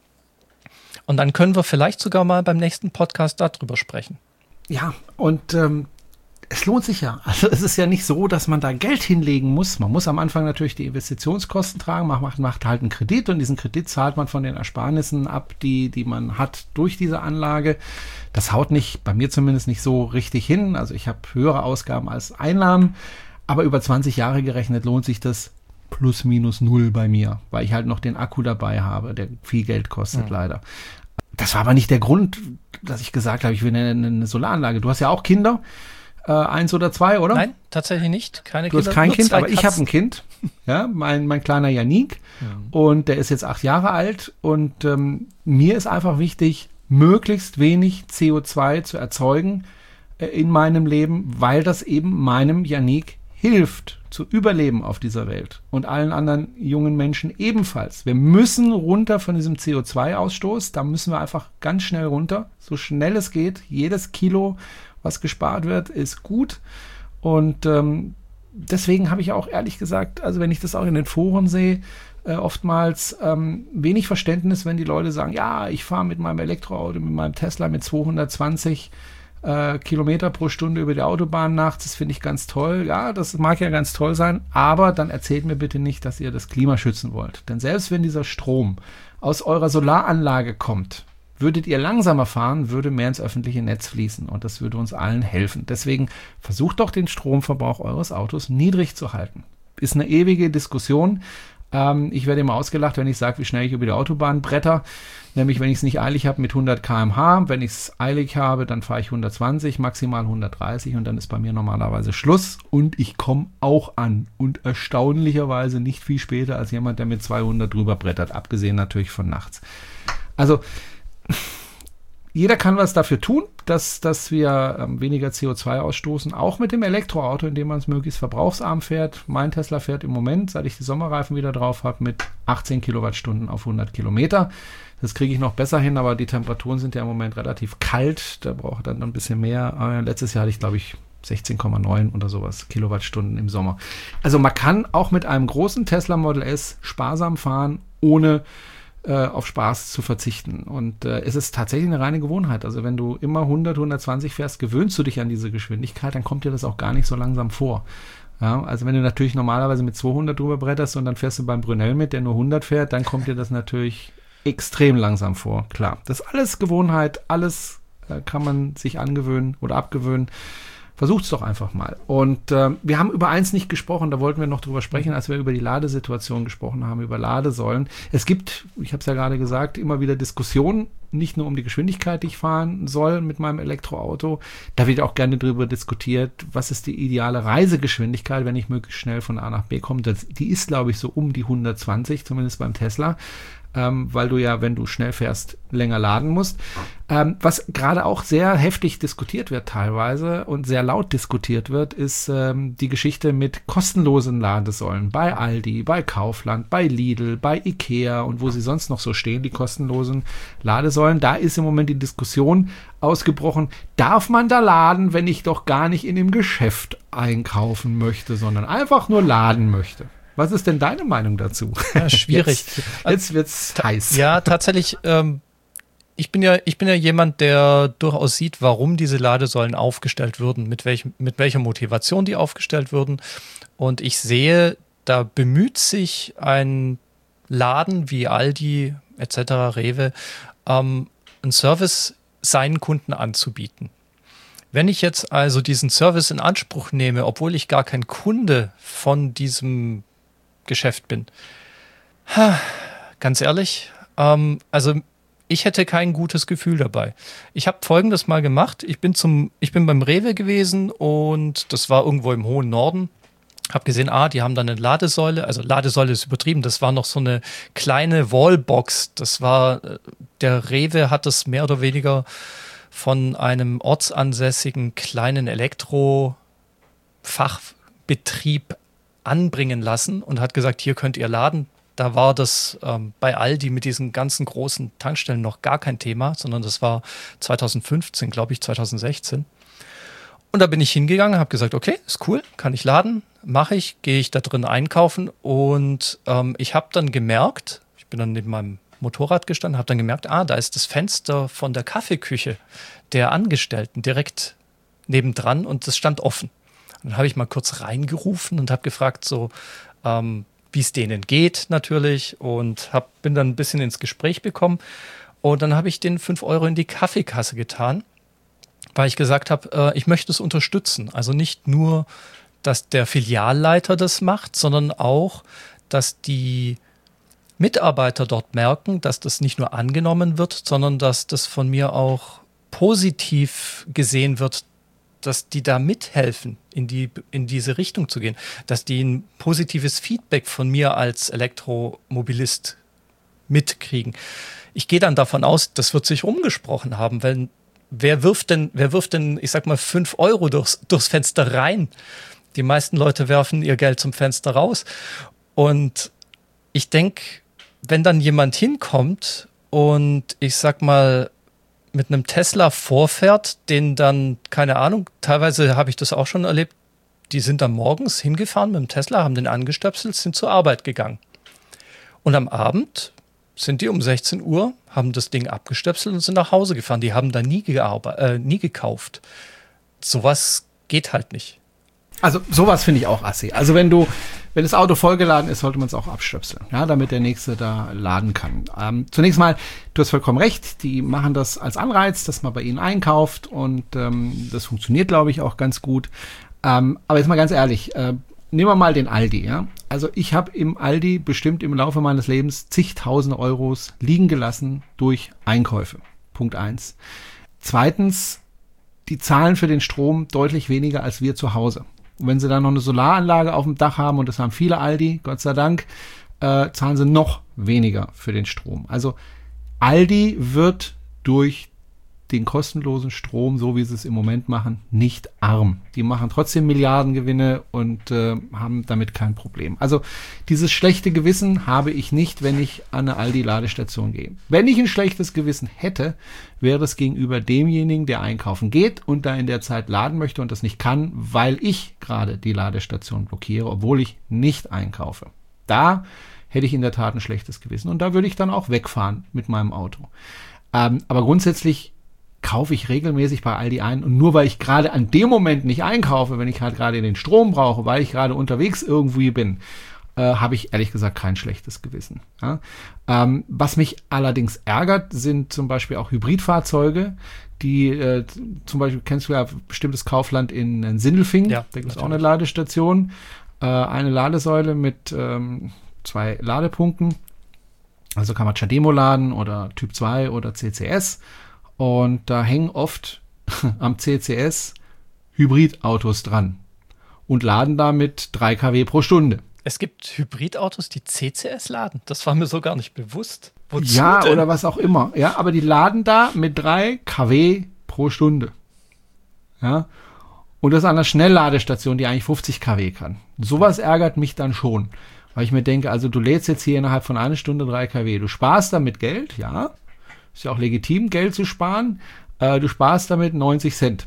Und dann können wir vielleicht sogar mal beim nächsten Podcast darüber sprechen. Ja, und ähm, es lohnt sich ja. Also es ist ja nicht so, dass man da Geld hinlegen muss. Man muss am Anfang natürlich die Investitionskosten tragen. Man macht, macht halt einen Kredit und diesen Kredit zahlt man von den Ersparnissen ab, die, die man hat durch diese Anlage. Das haut nicht, bei mir zumindest nicht so richtig hin. Also ich habe höhere Ausgaben als Einnahmen. Aber über zwanzig Jahre gerechnet lohnt sich das plus minus null bei mir, weil ich halt noch den Akku dabei habe, der viel Geld kostet, mhm. leider. Das war aber nicht der Grund, dass ich gesagt habe, ich will eine, eine Solaranlage. Du hast ja auch Kinder. Äh, eins oder zwei, oder? Nein, tatsächlich nicht. Keine du Kinder. hast kein Nur Kind, aber Katzen. ich habe ein Kind. Ja, mein, mein kleiner Yannick. Mhm. Und der ist jetzt acht Jahre alt. Und ähm, mir ist einfach wichtig, möglichst wenig C O zwei zu erzeugen äh, in meinem Leben, weil das eben meinem Yannick hilft, zu überleben auf dieser Welt. Und allen anderen jungen Menschen ebenfalls. Wir müssen runter von diesem C O zwei Ausstoß. Da müssen wir einfach ganz schnell runter. So schnell es geht. Jedes Kilo, was gespart wird, ist gut. Und ähm, deswegen habe ich auch ehrlich gesagt, also wenn ich das auch in den Foren sehe, äh, oftmals ähm, wenig Verständnis, wenn die Leute sagen, ja, ich fahre mit meinem Elektroauto, mit meinem Tesla mit zweihundertzwanzig äh, Kilometer pro Stunde über die Autobahn nachts. Das finde ich ganz toll. Ja, das mag ja ganz toll sein, aber dann erzählt mir bitte nicht, dass ihr das Klima schützen wollt. Denn selbst wenn dieser Strom aus eurer Solaranlage kommt, würdet ihr langsamer fahren, würde mehr ins öffentliche Netz fließen und das würde uns allen helfen. Deswegen versucht doch den Stromverbrauch eures Autos niedrig zu halten. Ist eine ewige Diskussion. Ähm, ich werde immer ausgelacht, wenn ich sage, wie schnell ich über die Autobahn bretter. Nämlich, wenn ich es nicht eilig habe mit hundert Kilometer pro Stunde. Wenn ich es eilig habe, dann fahre ich hundertzwanzig, maximal hundertdreißig und dann ist bei mir normalerweise Schluss. Und ich komme auch an. Und erstaunlicherweise nicht viel später als jemand, der mit zweihundert drüber brettert. Abgesehen natürlich von nachts. Also jeder kann was dafür tun, dass, dass wir ähm, weniger C O zwei ausstoßen, auch mit dem Elektroauto, indem man es möglichst verbrauchsarm fährt. Mein Tesla fährt im Moment, seit ich die Sommerreifen wieder drauf habe, mit achtzehn Kilowattstunden auf hundert Kilometer. Das kriege ich noch besser hin, aber die Temperaturen sind ja im Moment relativ kalt. Da braucht dann ein bisschen mehr. Äh, letztes Jahr hatte ich, glaube ich, sechzehn Komma neun oder sowas Kilowattstunden im Sommer. Also man kann auch mit einem großen Tesla Model S sparsam fahren, ohne auf Spaß zu verzichten. Und äh, es ist tatsächlich eine reine Gewohnheit. Also wenn du immer hundert, hundertzwanzig fährst, gewöhnst du dich an diese Geschwindigkeit, dann kommt dir das auch gar nicht so langsam vor. Ja, also wenn du natürlich normalerweise mit zweihundert drüber bretterst und dann fährst du beim Brunel mit, der nur hundert fährt, dann kommt dir das natürlich extrem langsam vor. Klar, das ist alles Gewohnheit, alles äh, kann man sich angewöhnen oder abgewöhnen. Versucht's doch einfach mal. Und äh, wir haben über eins nicht gesprochen, da wollten wir noch drüber sprechen, als wir über die Ladesituation gesprochen haben, über Ladesäulen. Es gibt, ich habe es ja gerade gesagt, immer wieder Diskussionen, nicht nur um die Geschwindigkeit, die ich fahren soll mit meinem Elektroauto. Da wird auch gerne drüber diskutiert, was ist die ideale Reisegeschwindigkeit, wenn ich möglichst schnell von A nach B komme. Das, die ist, glaube ich, so um die hundertzwanzig, zumindest beim Tesla. Ähm, weil du ja, wenn du schnell fährst, länger laden musst. Ähm, was gerade auch sehr heftig diskutiert wird teilweise und sehr laut diskutiert wird, ist ähm, die Geschichte mit kostenlosen Ladesäulen bei Aldi, bei Kaufland, bei Lidl, bei Ikea und wo sie sonst noch so stehen, die kostenlosen Ladesäulen. Da ist im Moment die Diskussion ausgebrochen, darf man da laden, wenn ich doch gar nicht in dem Geschäft einkaufen möchte, sondern einfach nur laden möchte? Was ist denn deine Meinung dazu? Ja, schwierig. Jetzt, jetzt wird's Ta- heiß. Ja, tatsächlich. Ähm, ich bin ja, ich bin ja jemand, der durchaus sieht, warum diese Ladesäulen aufgestellt würden, mit welchem, mit welcher Motivation die aufgestellt würden. Und ich sehe, da bemüht sich ein Laden wie Aldi et cetera, Rewe, ähm, einen Service seinen Kunden anzubieten. Wenn ich jetzt also diesen Service in Anspruch nehme, obwohl ich gar kein Kunde von diesem Geschäft bin. Ha, ganz ehrlich, ähm, also ich hätte kein gutes Gefühl dabei. Ich habe Folgendes mal gemacht. Ich bin zum, ich bin beim Rewe gewesen und das war irgendwo im hohen Norden. Habe gesehen, ah, die haben da eine Ladesäule. Also Ladesäule ist übertrieben. Das war noch so eine kleine Wallbox. Das war, der Rewe hat das mehr oder weniger von einem ortsansässigen kleinen Elektrofachbetrieb anbringen lassen und hat gesagt, hier könnt ihr laden. Da war das ähm, bei Aldi mit diesen ganzen großen Tankstellen noch gar kein Thema, sondern das war zwanzig fünfzehn, glaube ich, zwanzig sechzehn. Und da bin ich hingegangen, habe gesagt, okay, ist cool, kann ich laden, mache ich, gehe ich da drin einkaufen und ähm, ich habe dann gemerkt, ich bin dann neben meinem Motorrad gestanden, habe dann gemerkt, ah, da ist das Fenster von der Kaffeeküche der Angestellten direkt nebendran und das stand offen. Und dann habe ich mal kurz reingerufen und habe gefragt, so, ähm, wie es denen geht natürlich und hab, bin dann ein bisschen ins Gespräch bekommen und dann habe ich den fünf Euro in die Kaffeekasse getan, weil ich gesagt habe, äh, ich möchte es unterstützen. Also nicht nur, dass der Filialleiter das macht, sondern auch, dass die Mitarbeiter dort merken, dass das nicht nur angenommen wird, sondern dass das von mir auch positiv gesehen wird, dass die da mithelfen, in die, in diese Richtung zu gehen, dass die ein positives Feedback von mir als Elektromobilist mitkriegen. Ich gehe dann davon aus, das wird sich rumgesprochen haben, weil wer wirft denn, wer wirft denn, ich sag mal, fünf Euro durchs, durchs Fenster rein? Die meisten Leute werfen ihr Geld zum Fenster raus. Und ich denke, wenn dann jemand hinkommt und ich sag mal, mit einem Tesla vorfährt, den dann, keine Ahnung, teilweise habe ich das auch schon erlebt, die sind dann morgens hingefahren mit dem Tesla, haben den angestöpselt, sind zur Arbeit gegangen. Und am Abend sind die um sechzehn Uhr, haben das Ding abgestöpselt und sind nach Hause gefahren. Die haben da nie, gearbe- äh, nie gekauft. Sowas geht halt nicht. Also sowas finde ich auch assi. Also wenn du, wenn das Auto vollgeladen ist, sollte man es auch abstöpseln, ja, damit der Nächste da laden kann. Ähm, zunächst mal, du hast vollkommen recht, die machen das als Anreiz, dass man bei ihnen einkauft und ähm, das funktioniert, glaube ich, auch ganz gut. Ähm, aber jetzt mal ganz ehrlich, äh, nehmen wir mal den Aldi, ja. Also ich habe im Aldi bestimmt im Laufe meines Lebens zigtausend Euros liegen gelassen durch Einkäufe. Punkt eins. Zweitens, die zahlen für den Strom deutlich weniger als wir zu Hause. Und wenn sie dann noch eine Solaranlage auf dem Dach haben, und das haben viele Aldi, Gott sei Dank, äh, zahlen sie noch weniger für den Strom. Also Aldi wird durch den kostenlosen Strom, so wie sie es im Moment machen, nicht arm. Die machen trotzdem Milliardengewinne und äh, haben damit kein Problem. Also dieses schlechte Gewissen habe ich nicht, wenn ich an eine Aldi-Ladestation gehe. Wenn ich ein schlechtes Gewissen hätte, wäre das gegenüber demjenigen, der einkaufen geht und da in der Zeit laden möchte und das nicht kann, weil ich gerade die Ladestation blockiere, obwohl ich nicht einkaufe. Da hätte ich in der Tat ein schlechtes Gewissen und da würde ich dann auch wegfahren mit meinem Auto. Ähm, aber grundsätzlich kaufe ich regelmäßig bei Aldi ein und nur weil ich gerade an dem Moment nicht einkaufe, wenn ich halt gerade den Strom brauche, weil ich gerade unterwegs irgendwie bin, äh, habe ich ehrlich gesagt kein schlechtes Gewissen. Ja? Ähm, was mich allerdings ärgert, sind zum Beispiel auch Hybridfahrzeuge, die äh, zum Beispiel, kennst du ja bestimmtes Kaufland in, in Sindelfingen, ja, da gibt es auch eine Ladestation, äh, eine Ladesäule mit ähm, zwei Ladepunkten, also kann man Chademo laden oder Typ zwei oder C C S. Und da hängen oft am C C S Hybridautos dran und laden damit drei Kilowatt pro Stunde. Es gibt Hybridautos, die C C S laden. Das war mir so gar nicht bewusst. Wozu ja, denn? Oder was auch immer. Ja, aber die laden da mit drei Kilowatt pro Stunde. Ja. Und das an einer Schnellladestation, die eigentlich fünfzig Kilowatt kann. Sowas ärgert mich dann schon. Weil ich mir denke, also du lädst jetzt hier innerhalb von einer Stunde drei Kilowatt. Du sparst damit Geld, ja. Ist ja auch legitim, Geld zu sparen. Äh, du sparst damit neunzig Cent.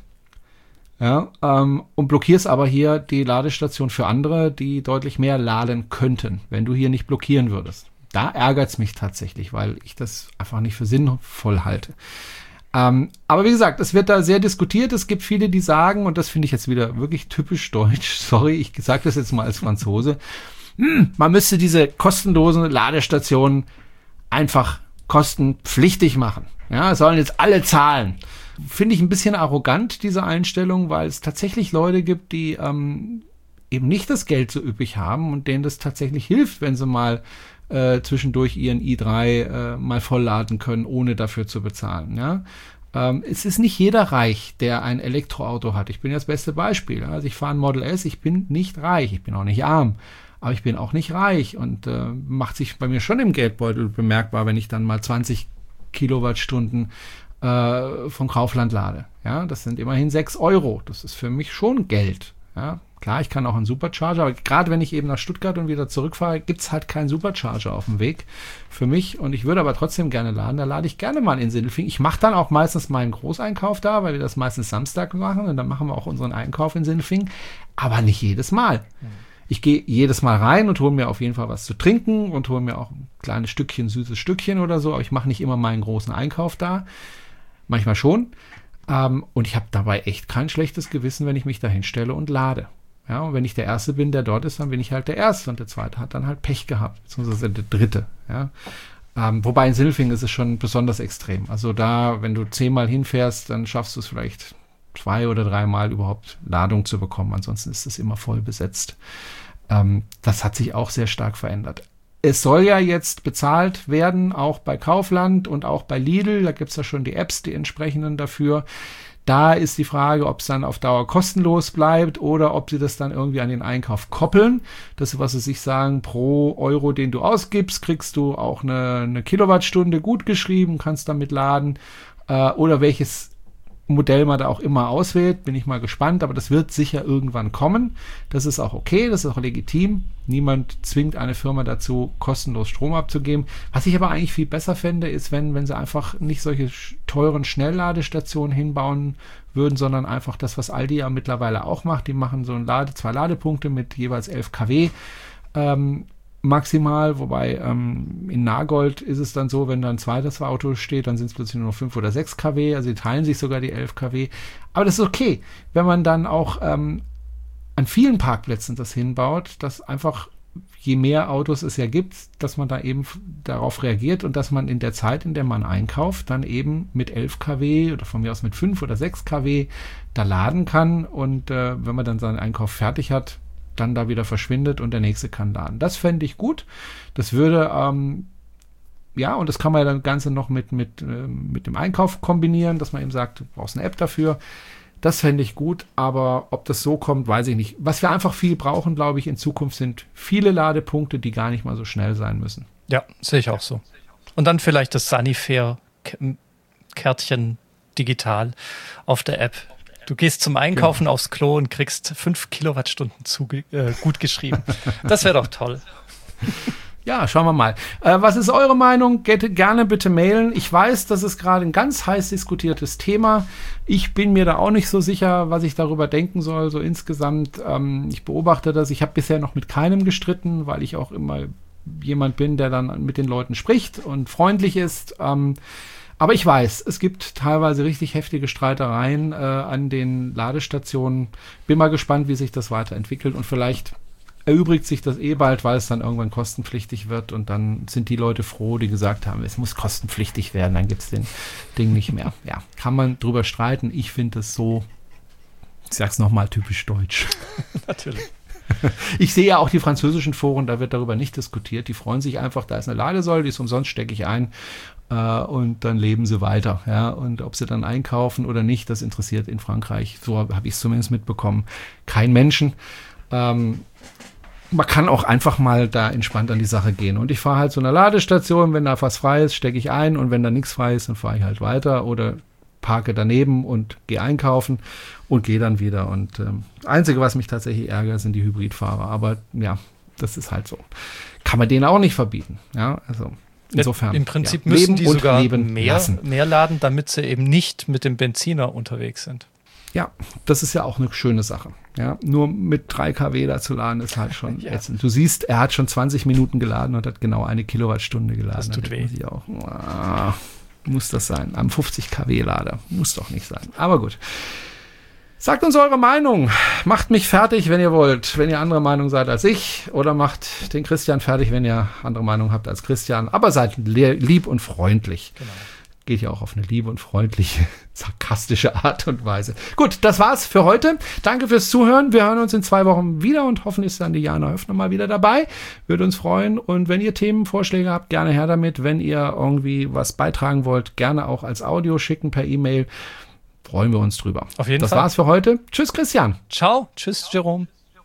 Ja, ähm, und blockierst aber hier die Ladestation für andere, die deutlich mehr laden könnten, wenn du hier nicht blockieren würdest. Da ärgert es mich tatsächlich, weil ich das einfach nicht für sinnvoll halte. Ähm, aber wie gesagt, es wird da sehr diskutiert. Es gibt viele, die sagen, und das finde ich jetzt wieder wirklich typisch deutsch, sorry, ich sage das jetzt mal als Franzose, hm, man müsste diese kostenlosen Ladestationen einfach kostenpflichtig machen. Ja, sollen jetzt alle zahlen. Finde ich ein bisschen arrogant, diese Einstellung, weil es tatsächlich Leute gibt, die ähm, eben nicht das Geld so üppig haben und denen das tatsächlich hilft, wenn sie mal äh, zwischendurch ihren i drei äh, mal vollladen können, ohne dafür zu bezahlen. Ja? Ähm, es ist nicht jeder reich, der ein Elektroauto hat. Ich bin das beste Beispiel. Also ich fahre ein Model S, ich bin nicht reich, ich bin auch nicht arm, aber ich bin auch nicht reich und äh, macht sich bei mir schon im Geldbeutel bemerkbar, wenn ich dann mal zwanzig Kilowattstunden äh, von Kaufland lade. Ja, das sind immerhin sechs Euro. Das ist für mich schon Geld. Ja, klar, ich kann auch einen Supercharger, aber gerade wenn ich eben nach Stuttgart und wieder zurückfahre, gibt's halt keinen Supercharger auf dem Weg für mich und ich würde aber trotzdem gerne laden. Da lade ich gerne mal in Sindelfingen. Ich mache dann auch meistens meinen Großeinkauf da, weil wir das meistens Samstag machen und dann machen wir auch unseren Einkauf in Sindelfingen, aber nicht jedes Mal. Ich gehe jedes Mal rein und hole mir auf jeden Fall was zu trinken und hole mir auch ein kleines Stückchen, süßes Stückchen oder so, aber ich mache nicht immer meinen großen Einkauf da. Manchmal schon. Ähm, und ich habe dabei echt kein schlechtes Gewissen, wenn ich mich da hinstelle und lade. Ja, und wenn ich der Erste bin, der dort ist, dann bin ich halt der Erste und der Zweite hat dann halt Pech gehabt, beziehungsweise der Dritte. Ja. Ähm, wobei in Sindelfingen ist es schon besonders extrem. Also da, wenn du zehnmal hinfährst, dann schaffst du es vielleicht zwei oder dreimal überhaupt Ladung zu bekommen. Ansonsten ist es immer voll besetzt. Ähm, das hat sich auch sehr stark verändert. Es soll ja jetzt bezahlt werden, auch bei Kaufland und auch bei Lidl. Da gibt's ja schon die Apps, die entsprechenden dafür. Da ist die Frage, ob es dann auf Dauer kostenlos bleibt oder ob sie das dann irgendwie an den Einkauf koppeln. Das ist, was sie sich sagen, pro Euro, den du ausgibst, kriegst du auch eine, eine Kilowattstunde gut geschrieben, kannst damit laden. Äh, oder welches Modell man da auch immer auswählt, bin ich mal gespannt, aber das wird sicher irgendwann kommen. Das ist auch okay, das ist auch legitim. Niemand zwingt eine Firma dazu, kostenlos Strom abzugeben. Was ich aber eigentlich viel besser fände, ist, wenn, wenn sie einfach nicht solche teuren Schnellladestationen hinbauen würden, sondern einfach das, was Aldi ja mittlerweile auch macht. Die machen so ein Lade, zwei Ladepunkte mit jeweils elf Kilowatt ähm, maximal, wobei ähm, in Nagold ist es dann so, wenn da ein zweites Auto steht, dann sind es plötzlich nur noch fünf oder sechs Kilowatt, also die teilen sich sogar die elf Kilowatt, aber das ist okay, wenn man dann auch ähm, an vielen Parkplätzen das hinbaut, dass einfach je mehr Autos es ja gibt, dass man da eben darauf reagiert und dass man in der Zeit, in der man einkauft, dann eben mit elf Kilowatt oder von mir aus mit fünf oder sechs Kilowatt da laden kann und äh, wenn man dann seinen Einkauf fertig hat, dann da wieder verschwindet und der nächste kann laden. Das fände ich gut. Das würde, ähm, ja, und das kann man ja dann Ganze noch mit, mit, äh, mit dem Einkauf kombinieren, dass man eben sagt, du brauchst eine App dafür. Das fände ich gut, aber ob das so kommt, weiß ich nicht. Was wir einfach viel brauchen, glaube ich, in Zukunft sind viele Ladepunkte, die gar nicht mal so schnell sein müssen. Ja, sehe ich auch so. Und dann vielleicht das Sanifair-Kärtchen digital auf der App. Du gehst zum Einkaufen genau. aufs Klo und kriegst fünf Kilowattstunden zu, äh, gut geschrieben. Das wäre doch toll. Ja, schauen wir mal. Äh, was ist eure Meinung? Geht gerne bitte mailen. Ich weiß, das ist gerade ein ganz heiß diskutiertes Thema. Ich bin mir da auch nicht so sicher, was ich darüber denken soll. So insgesamt, ähm, ich beobachte das. Ich habe bisher noch mit keinem gestritten, weil ich auch immer jemand bin, der dann mit den Leuten spricht und freundlich ist. Ähm, Aber ich weiß, es gibt teilweise richtig heftige Streitereien äh, an den Ladestationen. Bin mal gespannt, wie sich das weiterentwickelt und vielleicht erübrigt sich das eh bald, weil es dann irgendwann kostenpflichtig wird und dann sind die Leute froh, die gesagt haben, es muss kostenpflichtig werden, dann gibt es den Ding nicht mehr. Ja, kann man drüber streiten. Ich finde es so, ich sag's nochmal, typisch deutsch. Natürlich. Ich sehe ja auch die französischen Foren, da wird darüber nicht diskutiert. Die freuen sich einfach, da ist eine Ladesäule, die ist umsonst, stecke ich ein äh, und dann leben sie weiter. Ja? Und ob sie dann einkaufen oder nicht, das interessiert in Frankreich, so habe ich es zumindest mitbekommen, kein Menschen. Ähm, man kann auch einfach mal da entspannt an die Sache gehen. Und ich fahre halt zu einer Ladestation, wenn da was frei ist, stecke ich ein und wenn da nichts frei ist, dann fahre ich halt weiter oder parke daneben und gehe einkaufen und gehe dann wieder. Und ähm, das Einzige, was mich tatsächlich ärgert, sind die Hybridfahrer. Aber ja, das ist halt so. Kann man denen auch nicht verbieten. Ja, also insofern. Im Prinzip ja, müssen die sogar mehr, mehr laden, damit sie eben nicht mit dem Benziner unterwegs sind. Ja, das ist ja auch eine schöne Sache. Ja, nur mit drei Kilowatt da zu laden ist halt schon ja. ätzend. Du siehst, er hat schon zwanzig Minuten geladen und hat genau eine Kilowattstunde geladen. Das tut weh. Auch, ah, muss das sein? Am fünfzig Kilowatt Lader. Muss doch nicht sein. Aber gut. Sagt uns eure Meinung. Macht mich fertig, wenn ihr wollt. Wenn ihr andere Meinung seid als ich. Oder macht den Christian fertig, wenn ihr andere Meinung habt als Christian. Aber seid lieb und freundlich. Genau. Geht ja auch auf eine liebe und freundliche, sarkastische Art und Weise. Gut, das war's für heute. Danke fürs Zuhören. Wir hören uns in zwei Wochen wieder und hoffentlich ist dann die Jana Höfner mal wieder dabei. Würde uns freuen. Und wenn ihr Themenvorschläge habt, gerne her damit. Wenn ihr irgendwie was beitragen wollt, gerne auch als Audio schicken per E-Mail. Freuen wir uns drüber. Auf jeden das Fall. Das war's für heute. Tschüss, Christian. Ciao. Tschüss, Jerome.